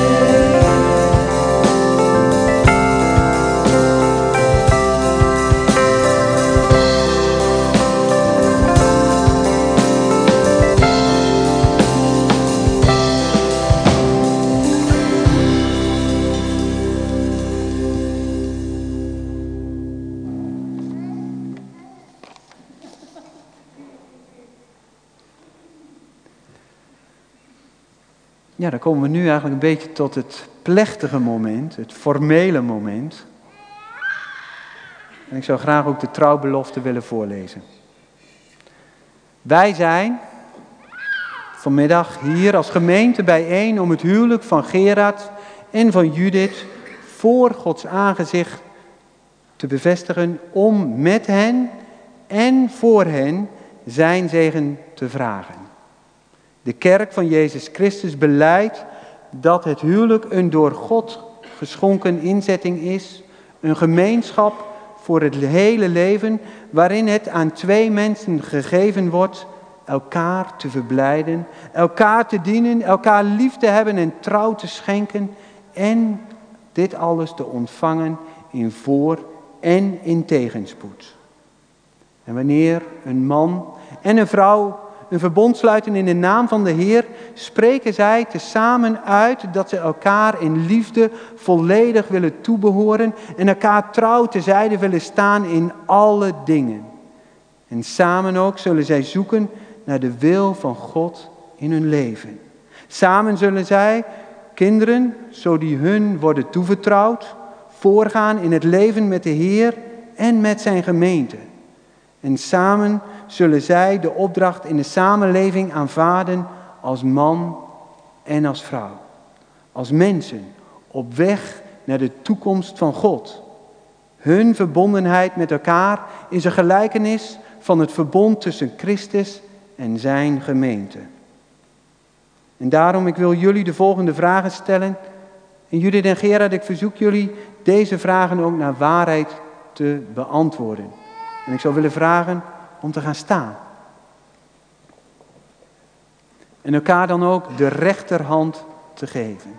Ja, dan komen we nu eigenlijk een beetje tot het plechtige moment, het formele moment. En ik zou graag ook de trouwbelofte willen voorlezen. Wij zijn vanmiddag hier als gemeente bijeen om het huwelijk van Gerard en van Judith voor Gods aangezicht te bevestigen, om met hen en voor hen zijn zegen te vragen. De kerk van Jezus Christus belijdt dat het huwelijk een door God geschonken inzetting is, een gemeenschap voor het hele leven, waarin het aan twee mensen gegeven wordt elkaar te verblijden, elkaar te dienen, elkaar lief te hebben en trouw te schenken en dit alles te ontvangen in voor- en in tegenspoed. En wanneer een man en een vrouw een verbond sluiten in de naam van de Heer, spreken zij tezamen uit dat ze elkaar in liefde volledig willen toebehoren en elkaar trouw terzijde willen staan in alle dingen. En samen ook zullen zij zoeken naar de wil van God in hun leven. Samen zullen zij kinderen, zo die hun worden toevertrouwd, voorgaan in het leven met de Heer en met zijn gemeente. En samen zullen zij de opdracht in de samenleving aanvaarden als man en als vrouw. Als mensen op weg naar de toekomst van God. Hun verbondenheid met elkaar is een gelijkenis van het verbond tussen Christus en zijn gemeente. En daarom, ik wil jullie de volgende vragen stellen. En Judith en Gerard, ik verzoek jullie deze vragen ook naar waarheid te beantwoorden. En ik zou willen vragen om te gaan staan. En elkaar dan ook de rechterhand te geven.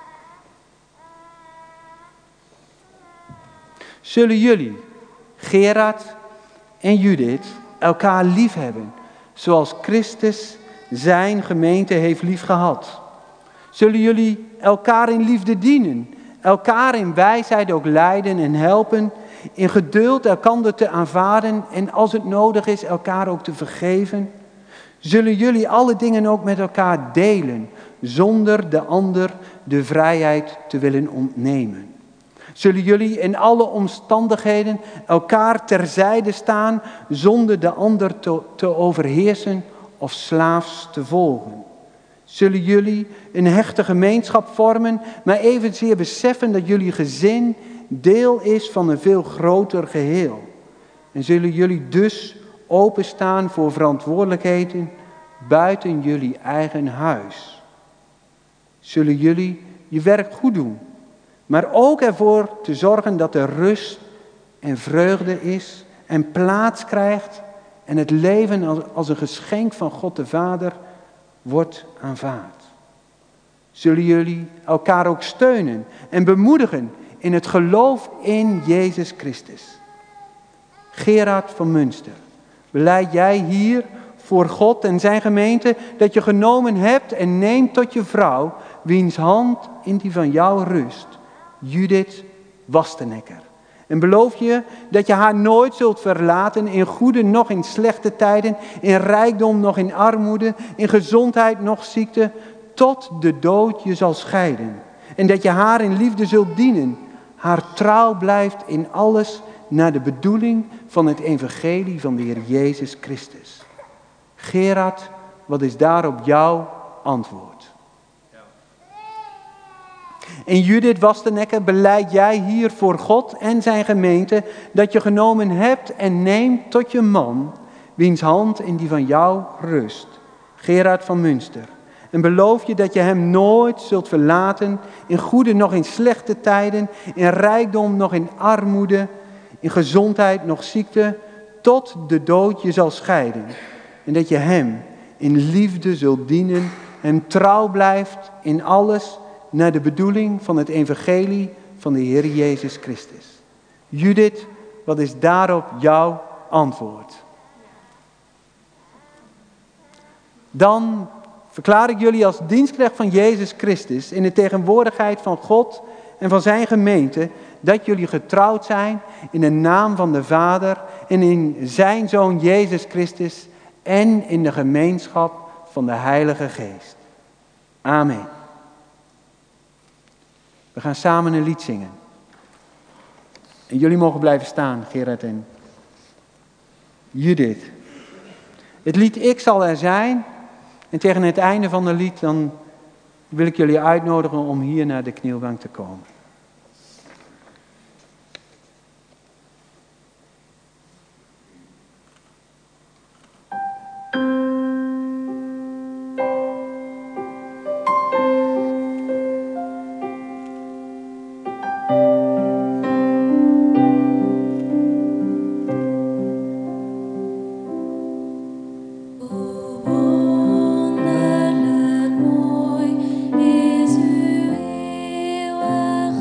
Zullen jullie, Gerard en Judith, elkaar lief hebben, zoals Christus zijn gemeente heeft lief gehad? Zullen jullie elkaar in liefde dienen, elkaar in wijsheid ook leiden en helpen, in geduld elkander te aanvaarden en als het nodig is elkaar ook te vergeven? Zullen jullie alle dingen ook met elkaar delen, zonder de ander de vrijheid te willen ontnemen? Zullen jullie in alle omstandigheden elkaar terzijde staan, zonder de ander te, te overheersen of slaafs te volgen? Zullen jullie een hechte gemeenschap vormen, maar evenzeer beseffen dat jullie gezin deel is van een veel groter geheel? En zullen jullie dus openstaan voor verantwoordelijkheden buiten jullie eigen huis? Zullen jullie je werk goed doen, maar ook ervoor te zorgen dat er rust en vreugde is en plaats krijgt en het leven als, als een geschenk van God de Vader wordt aanvaard? Zullen jullie elkaar ook steunen en bemoedigen in het geloof in Jezus Christus? Gerard van Münster, belijd jij hier voor God en zijn gemeente dat je genomen hebt en neemt tot je vrouw, wiens hand in die van jou rust, Judith Wastenecker. En beloof je dat je haar nooit zult verlaten in goede noch in slechte tijden, in rijkdom noch in armoede, in gezondheid noch ziekte, tot de dood je zal scheiden. En dat je haar in liefde zult dienen, haar trouw blijft in alles naar de bedoeling van het evangelie van de Heer Jezus Christus. Gerard, wat is daarop jouw antwoord? En Judith Wastenecker, belijd jij hier voor God en zijn gemeente dat je genomen hebt en neemt tot je man, wiens hand in die van jou rust, Gerard van Münster. En beloof je dat je hem nooit zult verlaten, in goede noch in slechte tijden, in rijkdom noch in armoede, in gezondheid noch ziekte, tot de dood je zal scheiden. En dat je hem in liefde zult dienen, hem trouw blijft in alles naar de bedoeling van het evangelie van de Heer Jezus Christus. Judith, wat is daarop jouw antwoord? Dan verklaar ik jullie als dienstknecht van Jezus Christus in de tegenwoordigheid van God en van zijn gemeente dat jullie getrouwd zijn in de naam van de Vader en in zijn Zoon Jezus Christus en in de gemeenschap van de Heilige Geest. Amen. We gaan samen een lied zingen. En jullie mogen blijven staan, Gerard en Judith. Het lied Ik zal er zijn. En tegen het einde van het lied dan wil ik jullie uitnodigen om hier naar de knielbank te komen. Wonderlijk mooi is uw eeuwig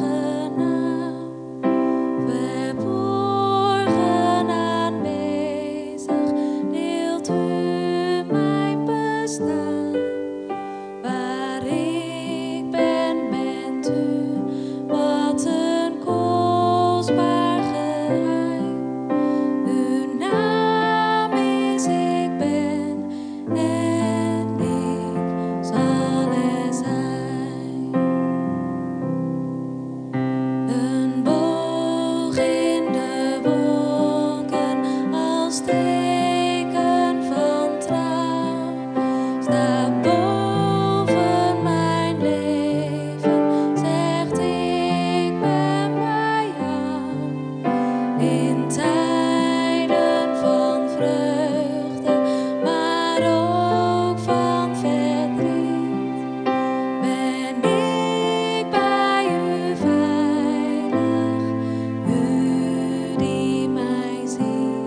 In tijden van vreugde, maar ook van verdriet, ben ik bij u veilig, u die mij ziet.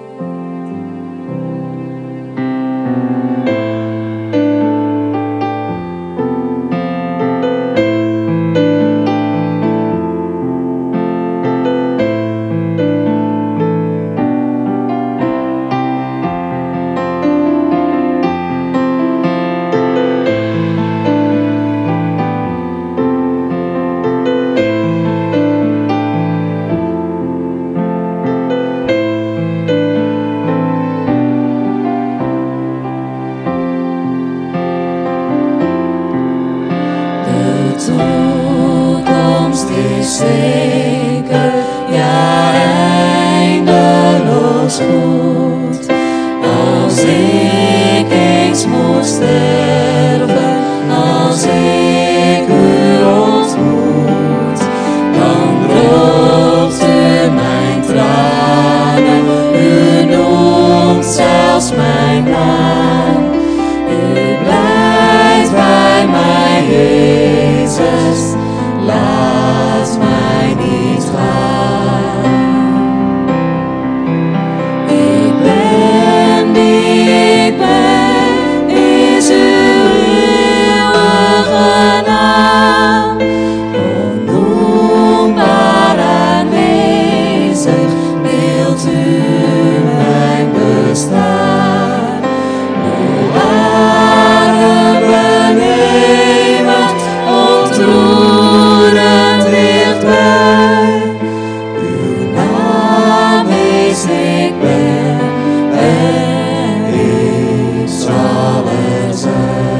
De toekomst is zeker, ja eindeloos goed. Als ik eens moet sterven, als ik u ontmoet, dan drogt u mijn tranen, u noemt zelfs mijn naam. U blijft bij mij, Jezus, laat mij niet gaan. Ik ben die ik ben, is uw eeuwige naam. Onnoembaar aanwezig, beeldt u mijn bestaan. O adembenemend, ontroerend dichtbij. Uw naam is ik ben en ik zal er zijn.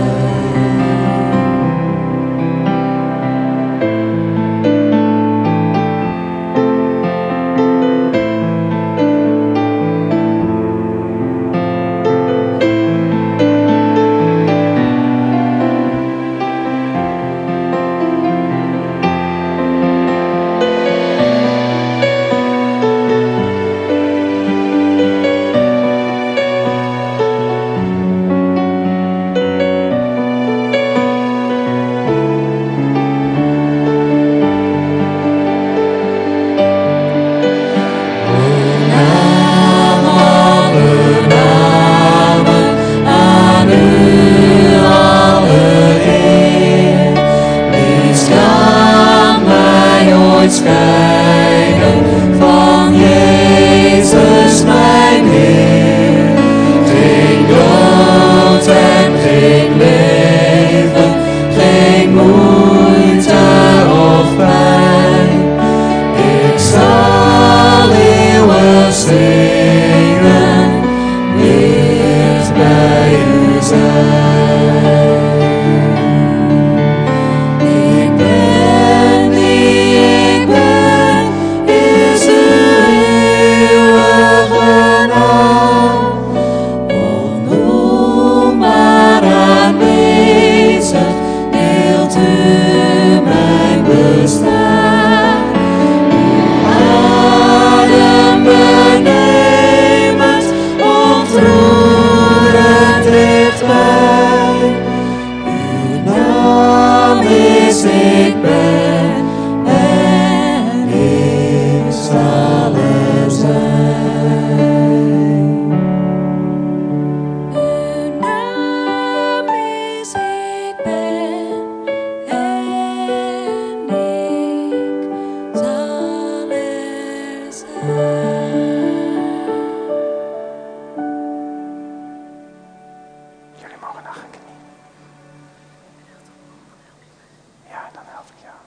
Scheiden van Jezus mijn Heer. Geen dood en geen leven, geen moeite of pijn. Ik zal eeuwig zingen, dicht bij u zijn. Ik ben die ik ben, is uw eeuwige naam. Onnoembaar aanwezig, deelt u mijn bestaan. Adembenemend, ontroerend dichtbij. Uw naam is ik ben en ik zal er zijn. Uw naam is ik ben en ik zal er zijn. Jullie mogen naar gaan knieën. Ja, dan help ik jou.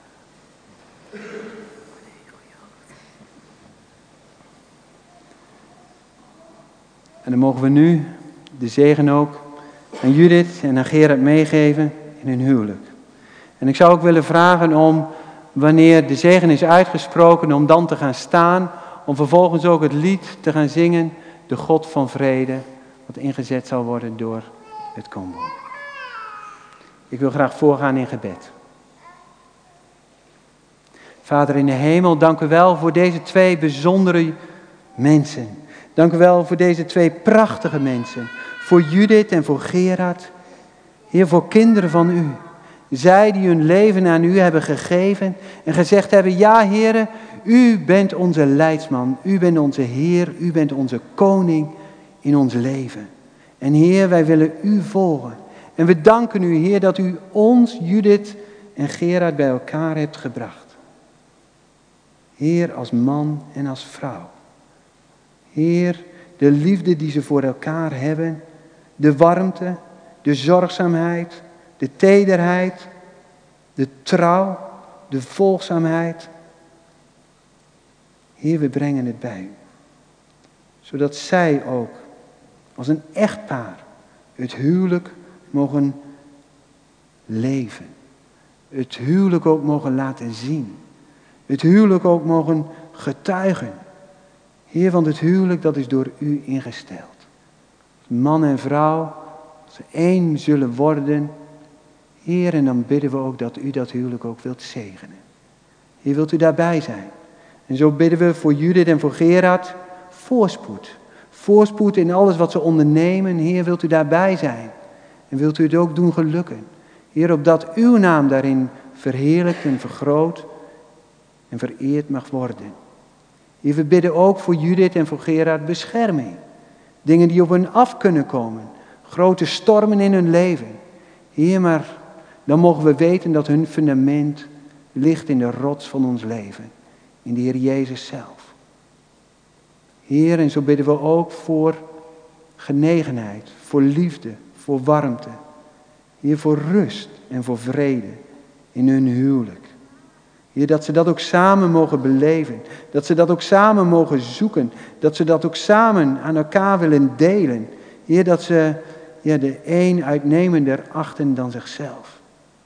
En dan mogen we nu de zegen ook aan Judith en aan Gerard meegeven in hun huwelijk. En ik zou ook willen vragen om, wanneer de zegen is uitgesproken, om dan te gaan staan, om vervolgens ook het lied te gaan zingen, de God van vrede, wat ingezet zal worden door het combo. Ik wil graag voorgaan in gebed. Vader in de hemel, dank u wel voor deze twee bijzondere mensen. Dank u wel voor deze twee prachtige mensen. Voor Judith en voor Gerard. Heer, voor kinderen van u. Zij die hun leven aan u hebben gegeven en gezegd hebben, ja Heere, u bent onze leidsman, u bent onze Heer, u bent onze koning in ons leven. En Heer, wij willen u volgen. En we danken u, Heer, dat u ons, Judith en Gerard, bij elkaar hebt gebracht. Heer, als man en als vrouw. Heer, de liefde die ze voor elkaar hebben, de warmte, de zorgzaamheid, de tederheid, de trouw, de volgzaamheid. Heer, we brengen het bij u. Zodat zij ook als een echtpaar het huwelijk mogen leven. Het huwelijk ook mogen laten zien. Het huwelijk ook mogen getuigen. Heer, want het huwelijk dat is door u ingesteld. Man en vrouw, als ze één zullen worden. Heer, en dan bidden we ook dat u dat huwelijk ook wilt zegenen. Heer, wilt u daarbij zijn. En zo bidden we voor Judith en voor Gerard voorspoed. Voorspoed in alles wat ze ondernemen. Heer, wilt u daarbij zijn. En wilt u het ook doen gelukken. Heer, opdat uw naam daarin verheerlijkt en vergroot en vereerd mag worden. Heer, we bidden ook voor Judith en voor Gerard bescherming. Dingen die op hen af kunnen komen. Grote stormen in hun leven. Heer, maar dan mogen we weten dat hun fundament ligt in de rots van ons leven. In de Heer Jezus zelf. Heer, en zo bidden we ook voor genegenheid, voor liefde, voor warmte. Heer, voor rust en voor vrede in hun huwelijk. Heer, dat ze dat ook samen mogen beleven. Dat ze dat ook samen mogen zoeken. Dat ze dat ook samen aan elkaar willen delen. Heer, dat ze ja, de een uitnemender achten dan zichzelf.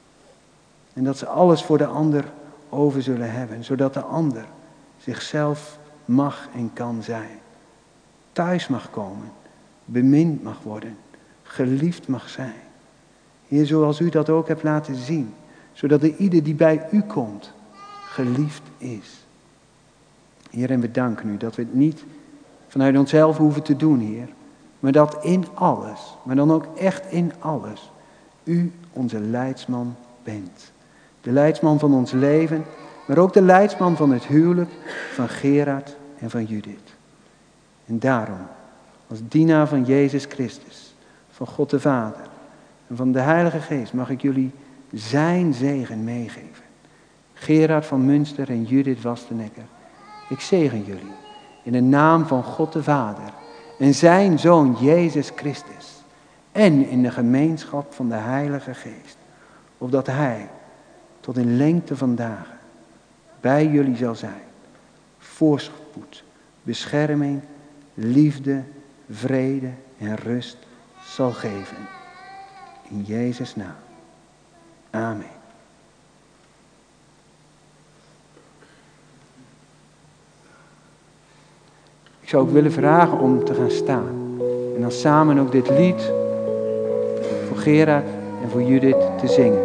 En dat ze alles voor de ander over zullen hebben. Zodat de ander zichzelf mag en kan zijn. Thuis mag komen. Bemind mag worden. Geliefd mag zijn. Heer, zoals u dat ook hebt laten zien. Zodat de ieder die bij u komt, geliefd is. Heer, en we danken u dat we het niet vanuit onszelf hoeven te doen, Heer. Maar dat in alles, maar dan ook echt in alles, u onze leidsman bent. De leidsman van ons leven, maar ook de leidsman van het huwelijk van Gerard en van Judith. En daarom, als dienaar van Jezus Christus, van God de Vader en van de Heilige Geest, mag ik jullie zijn zegen meegeven. Gerard van Münster en Judith Wastenecker, ik zegen jullie in de naam van God de Vader en zijn Zoon Jezus Christus en in de gemeenschap van de Heilige Geest, opdat Hij tot in lengte van dagen bij jullie zal zijn, voorspoed, bescherming, liefde, vrede en rust zal geven. In Jezus' naam. Amen. Ik zou ook willen vragen om te gaan staan. En dan samen ook dit lied voor Gerard en voor Judith te zingen.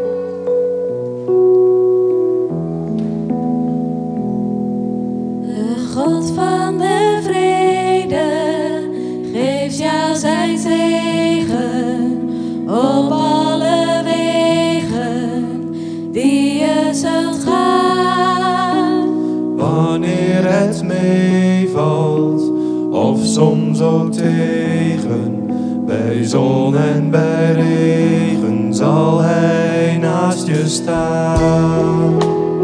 De God van de vrede geeft jou zijn zegen op alle wegen die je zult gaan. Wanneer het meevalt, of soms ook tegen, bij zon en bij regen zal Hij naast je staan.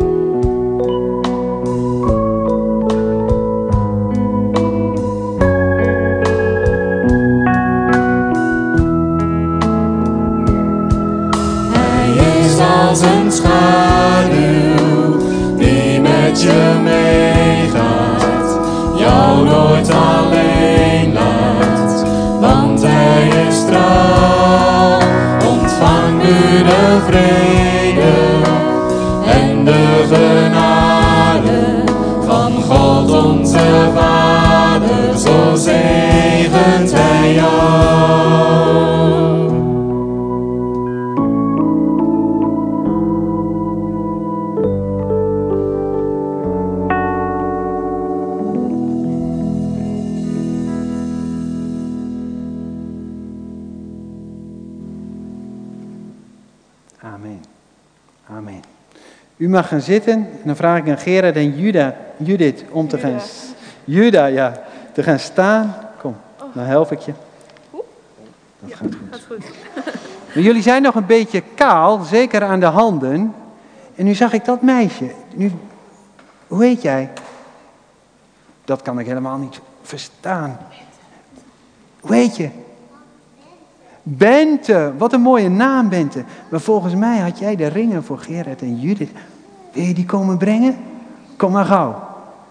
Hij is als een schaduw die met je meegaat, jou nooit alleen laat, want Hij is trouw. Ontvang nu de vrede en de genade van God onze Vader, zo zegent Hij jou. U mag gaan zitten. En dan vraag ik aan Gerard en Juda, Judith om te gaan... Juda, ja. Te gaan staan. Kom, dan help ik je. Dat gaat goed. Gaat goed. Maar jullie zijn nog een beetje kaal, zeker aan de handen. En nu zag ik dat meisje. Nu, hoe heet jij? Dat kan ik helemaal niet verstaan. Hoe heet je? Bente. Wat een mooie naam, Bente. Maar volgens mij had jij de ringen voor Gerard en Judith. Wil je die komen brengen? Kom maar gauw.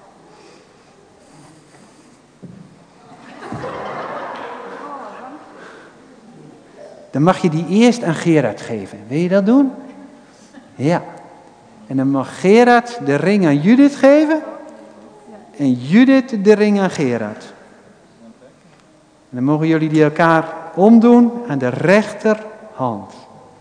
Dan mag je die eerst aan Gerard geven. Wil je dat doen? Ja. En dan mag Gerard de ring aan Judith geven. En Judith de ring aan Gerard. En dan mogen jullie die elkaar omdoen aan de rechterhand.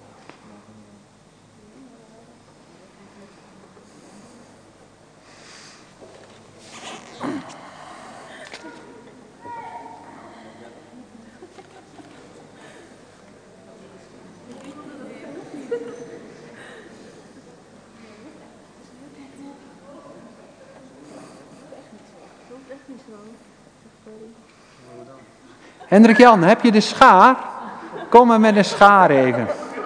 Hendrik Jan, heb je de schaar? Kom maar met een schaar even.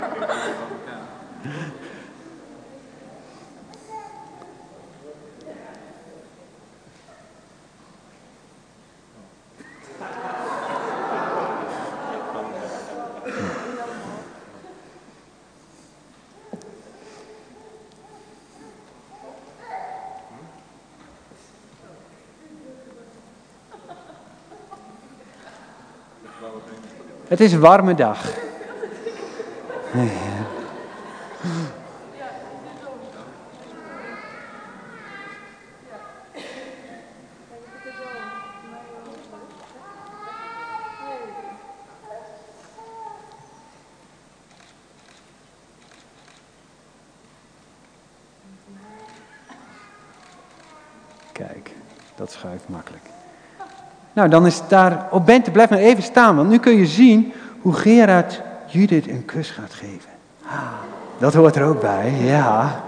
Het is een warme dag. Kijk, dat schuift makkelijk. Nou, dan is het daar... Oh, Bente, blijf maar even staan, want nu kun je zien hoe Gerard Judith een kus gaat geven. Ah, dat hoort er ook bij, ja.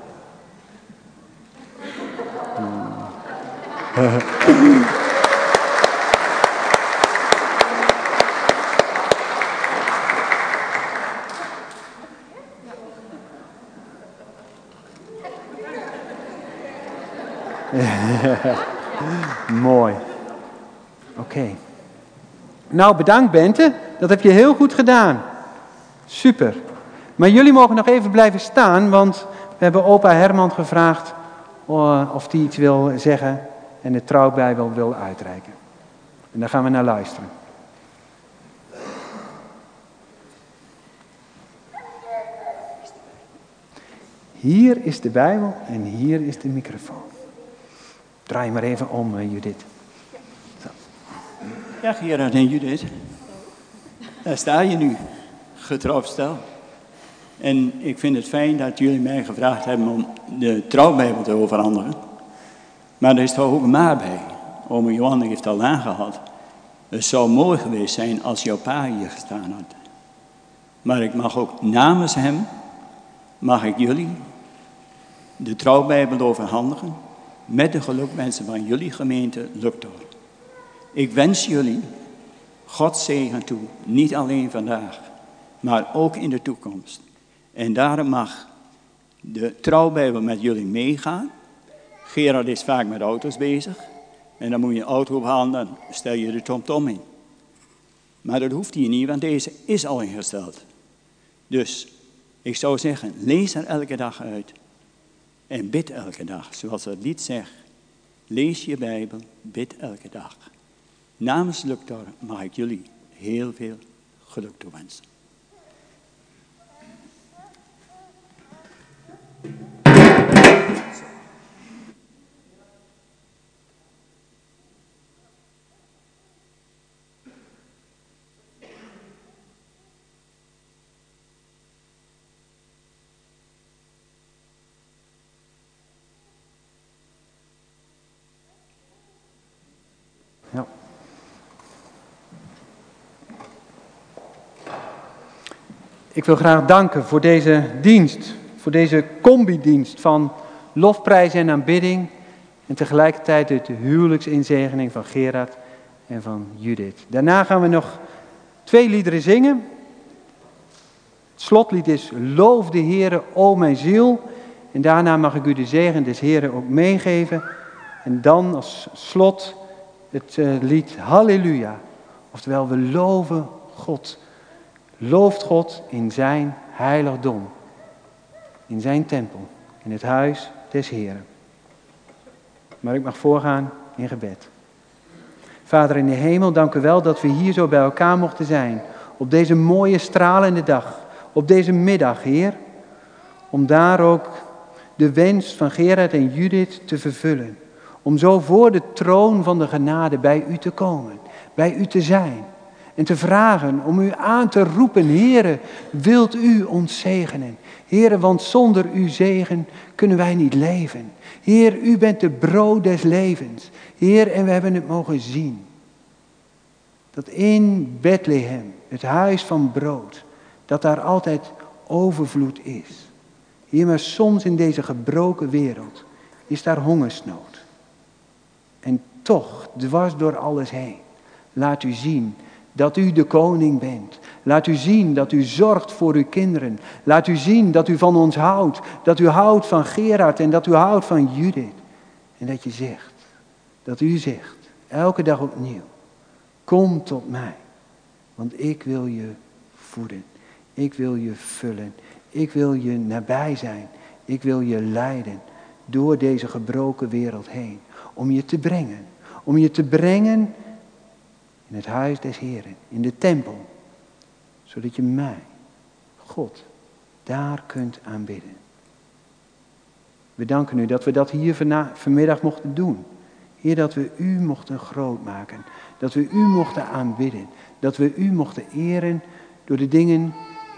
Mooi. Oké. Okay. Nou, bedankt Bente. Dat heb je heel goed gedaan. Super. Maar jullie mogen nog even blijven staan, want we hebben opa Herman gevraagd uh, of hij iets wil zeggen en de trouwbijbel wil uitreiken. En daar gaan we naar luisteren. Hier is de Bijbel en hier is de microfoon. Draai maar even om, uh, Judith. Zo. Ja, Gerard en Judith. Daar sta je nu, getrouwd stel. En ik vind het fijn dat jullie mij gevraagd hebben om de trouwbijbel te overhandigen. Maar er is toch ook een maar bij. Ome Johanna heeft al aangehad. Het zou mooi geweest zijn als jouw pa hier gestaan had. Maar ik mag ook namens hem, mag ik jullie de trouwbijbel overhandigen. Met de gelukwensen van jullie gemeente Luctor. Ik wens jullie Gods zegen toe. Niet alleen vandaag, maar ook in de toekomst. En daarom mag de trouwbijbel met jullie meegaan. Gerard is vaak met auto's bezig. En dan moet je een auto ophalen, dan stel je de tomtom in. Maar dat hoeft hier niet, want deze is al ingesteld. Dus ik zou zeggen, lees er elke dag uit. En bid elke dag, zoals het lied zegt. Lees je Bijbel, bid elke dag. Namens Luctor mag ik jullie heel veel geluk toewensen. Ja. Ik wil graag danken voor deze dienst voor deze combidienst van lofprijs en aanbidding en tegelijkertijd de huwelijksinzegening van Gerard en van Judith. Daarna gaan we nog twee liederen zingen. Het slotlied is Loof de Heere, o mijn ziel. En daarna mag ik u de zegen des Heeren ook meegeven. En dan als slot het uh, lied Halleluja. Oftewel, we loven God. Looft God in zijn heiligdom. In zijn tempel. In het huis des Heeren. Maar ik mag voorgaan in gebed. Vader in de hemel, dank u wel dat we hier zo bij elkaar mochten zijn. Op deze mooie stralende dag. Op deze middag, Heer. Om daar ook de wens van Gerard en Judith te vervullen. Om zo voor de troon van de genade bij u te komen. Bij u te zijn. En te vragen om u aan te roepen. Heere, wilt u ons zegenen? Heere, want zonder uw zegen kunnen wij niet leven. Heer, u bent de brood des levens. Heer, en we hebben het mogen zien. Dat in Bethlehem, het huis van brood, dat daar altijd overvloed is. Heer, maar soms in deze gebroken wereld is daar hongersnood. En toch, dwars door alles heen, laat u zien dat u de koning bent. Laat u zien dat u zorgt voor uw kinderen. Laat u zien dat u van ons houdt. Dat u houdt van Gerard en dat u houdt van Judith. En dat je zegt, dat u zegt, elke dag opnieuw. Kom tot mij, want ik wil je voeden. Ik wil je vullen. Ik wil je nabij zijn. Ik wil je leiden door deze gebroken wereld heen. Om je te brengen. Om je te brengen in het huis des Heren. In de tempel. Zodat je mij, God, daar kunt aanbidden. We danken u dat we dat hier vana- vanmiddag mochten doen. Heer, dat we u mochten groot maken. Dat we u mochten aanbidden. Dat we u mochten eren door de dingen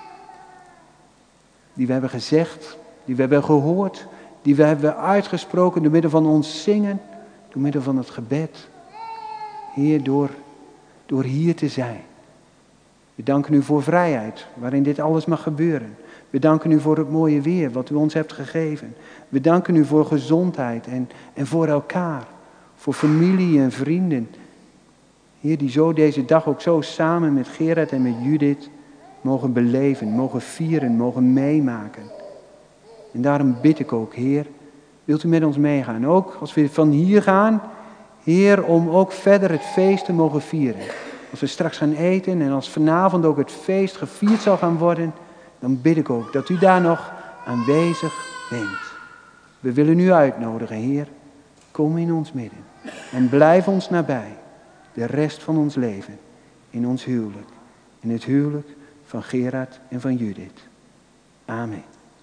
die we hebben gezegd, die we hebben gehoord, die we hebben uitgesproken door middel van ons zingen, door middel van het gebed. Heer, door, door hier te zijn. We danken u voor vrijheid, waarin dit alles mag gebeuren. We danken u voor het mooie weer, wat u ons hebt gegeven. We danken u voor gezondheid en, en voor elkaar. Voor familie en vrienden. Heer, die zo deze dag ook zo samen met Gerard en met Judith mogen beleven, mogen vieren, mogen meemaken. En daarom bid ik ook, Heer, wilt u met ons meegaan? Ook als we van hier gaan, Heer, om ook verder het feest te mogen vieren. Als we straks gaan eten en als vanavond ook het feest gevierd zal gaan worden, dan bid ik ook dat u daar nog aanwezig bent. We willen u uitnodigen, Heer. Kom in ons midden en blijf ons nabij de rest van ons leven in ons huwelijk. In het huwelijk van Gerard en van Judith. Amen.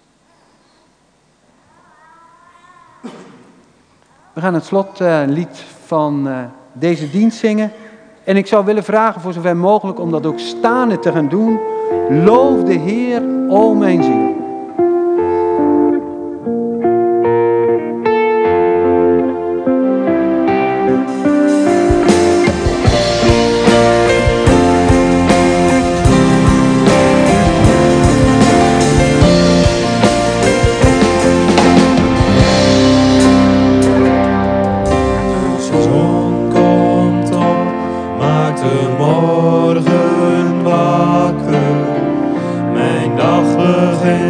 We gaan het slotlied uh, van uh, deze dienst zingen. En ik zou willen vragen voor zover mogelijk om dat ook staande te gaan doen. Loof de Heer, o mijn ziel. Morgen wakker, mijn dag begint.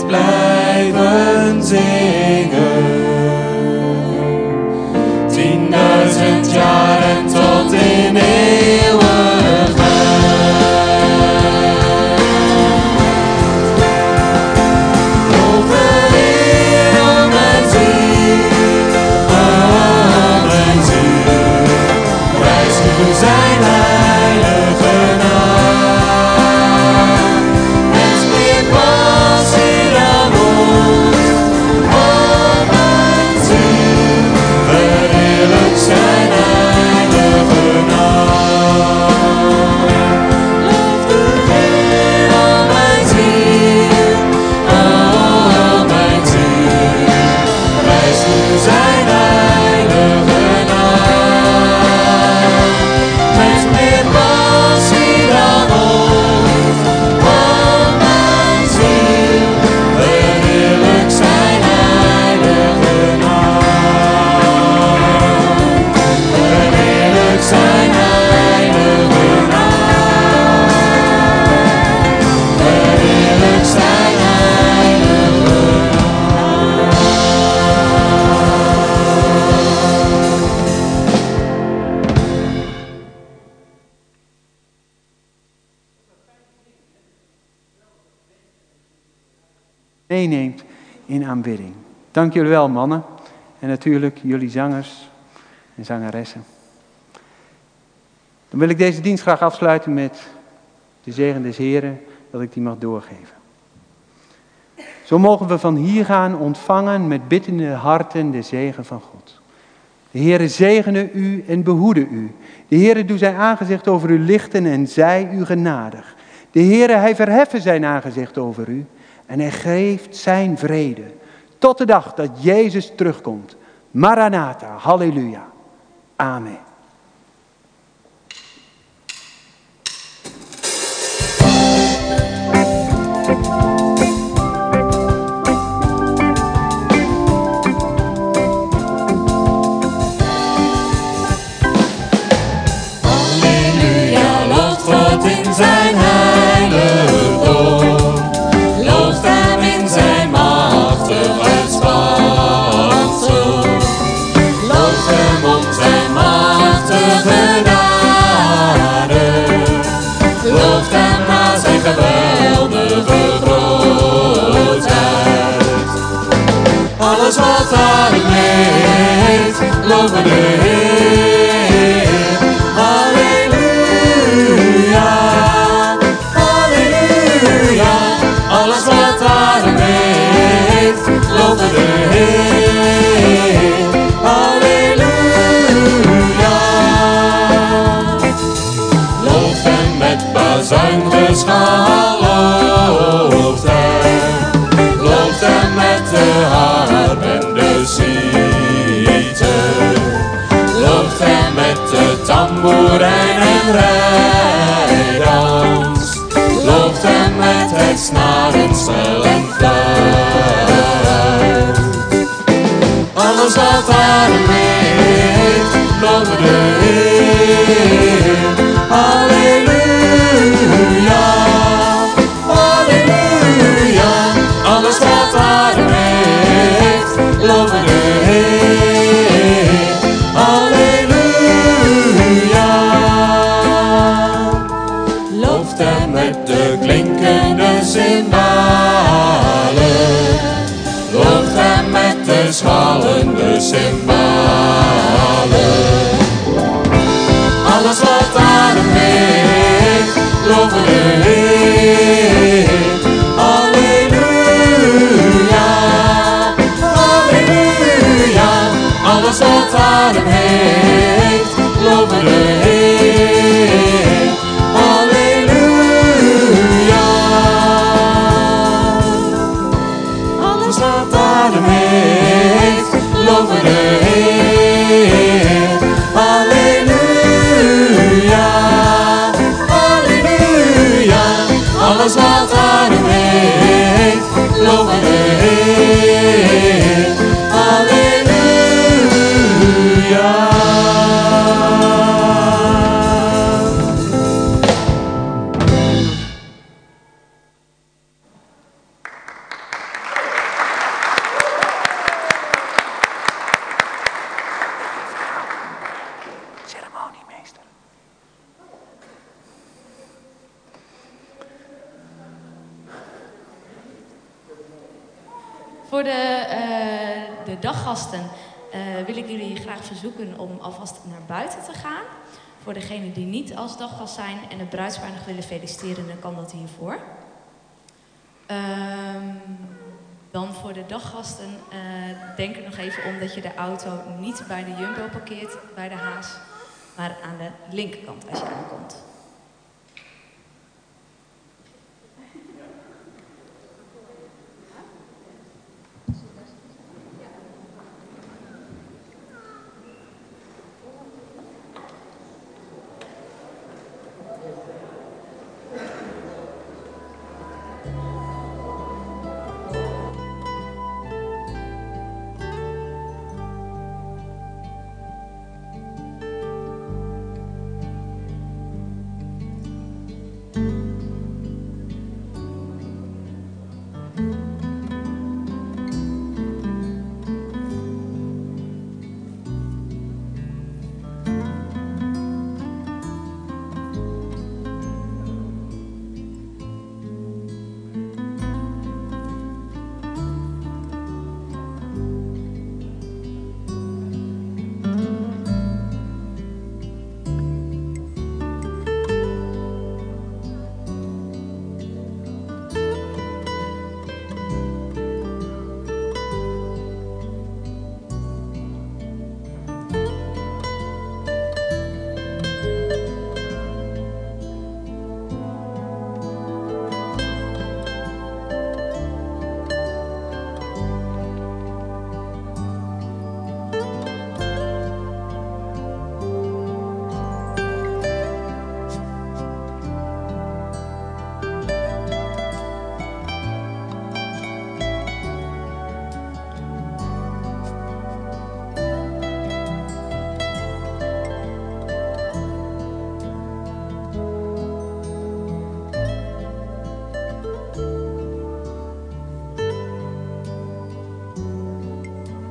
blijven zingen. Tienduizend jaren tot in eeuwigheid. Loof de Heer, o mijn ziel, o mijn ziel, prijs u zijn heilige naam. Met meer passie dan ooit, o mijn ziel, verheerlijk zijn heilige naam. Loof de Heer, o mijn ziel, o mijn ziel, prijs u zijn heilige naam. Met meer passie dan ooit, o mijn ziel, verheerlijk zijn heilige naam. Verheerlijk zijn heilige naam. Verheerlijk zijn heilige meeneemt in aanbidding. Dank jullie wel, mannen. En natuurlijk jullie zangers en zangeressen. Dan wil ik deze dienst graag afsluiten met de zegen des Heren, dat ik die mag doorgeven. Zo mogen we van hier gaan ontvangen met biddende harten de zegen van God. De Heere zegene u en behoede u. De Heere doe zijn aangezicht over u lichten en zij u genadig. De Heere, hij verheffen zijn aangezicht over u en hij geeft zijn vrede. Tot de dag dat Jezus terugkomt. Maranatha, halleluja. Amen. Halleluja, looft God in zijn heiligdom. Looft hem in zijn machtig uitspansel. Looft hem om zijn machtige daden. Looft hem naar zijn geweldige grootheid. Alles wat adem heeft, loven de Heer. Halleluja, halleluja. Alles wat adem heeft, loven de Heer. Halleluja. Looft hem met bazuingeschal, looft hem. Looft hem met de harp en de citer. Looft hem met de tamboerijn en rijdans. Looft hem met het snarenspel en fluit. Alles wat adem heeft, loven de Heer. Halleluja, halleluja. Alles wat adem heeft, loven de Heer. Halleluja. Looft hem met de klinkende cymbalen. Looft hem met de schallende cymbalen. Alles wat adem heeft, loven de Heer. Halleluja, halleluja. Alles wat adem heeft, loven de Heer. Halleluja. Alles wat adem heeft, loven de Heer. Halleluja, halleluja. Alles wat adem heeft, loven de Heer. Halleluja. Voor de, uh, de daggasten uh, wil ik jullie graag verzoeken om alvast naar buiten te gaan. Voor degenen die niet als daggast zijn en het bruidspaar nog willen feliciteren, dan kan dat hiervoor. Um, dan voor de daggasten, uh, denk er nog even om dat je de auto niet bij de Jumbo parkeert, bij de Haas, maar aan de linkerkant als je aankomt.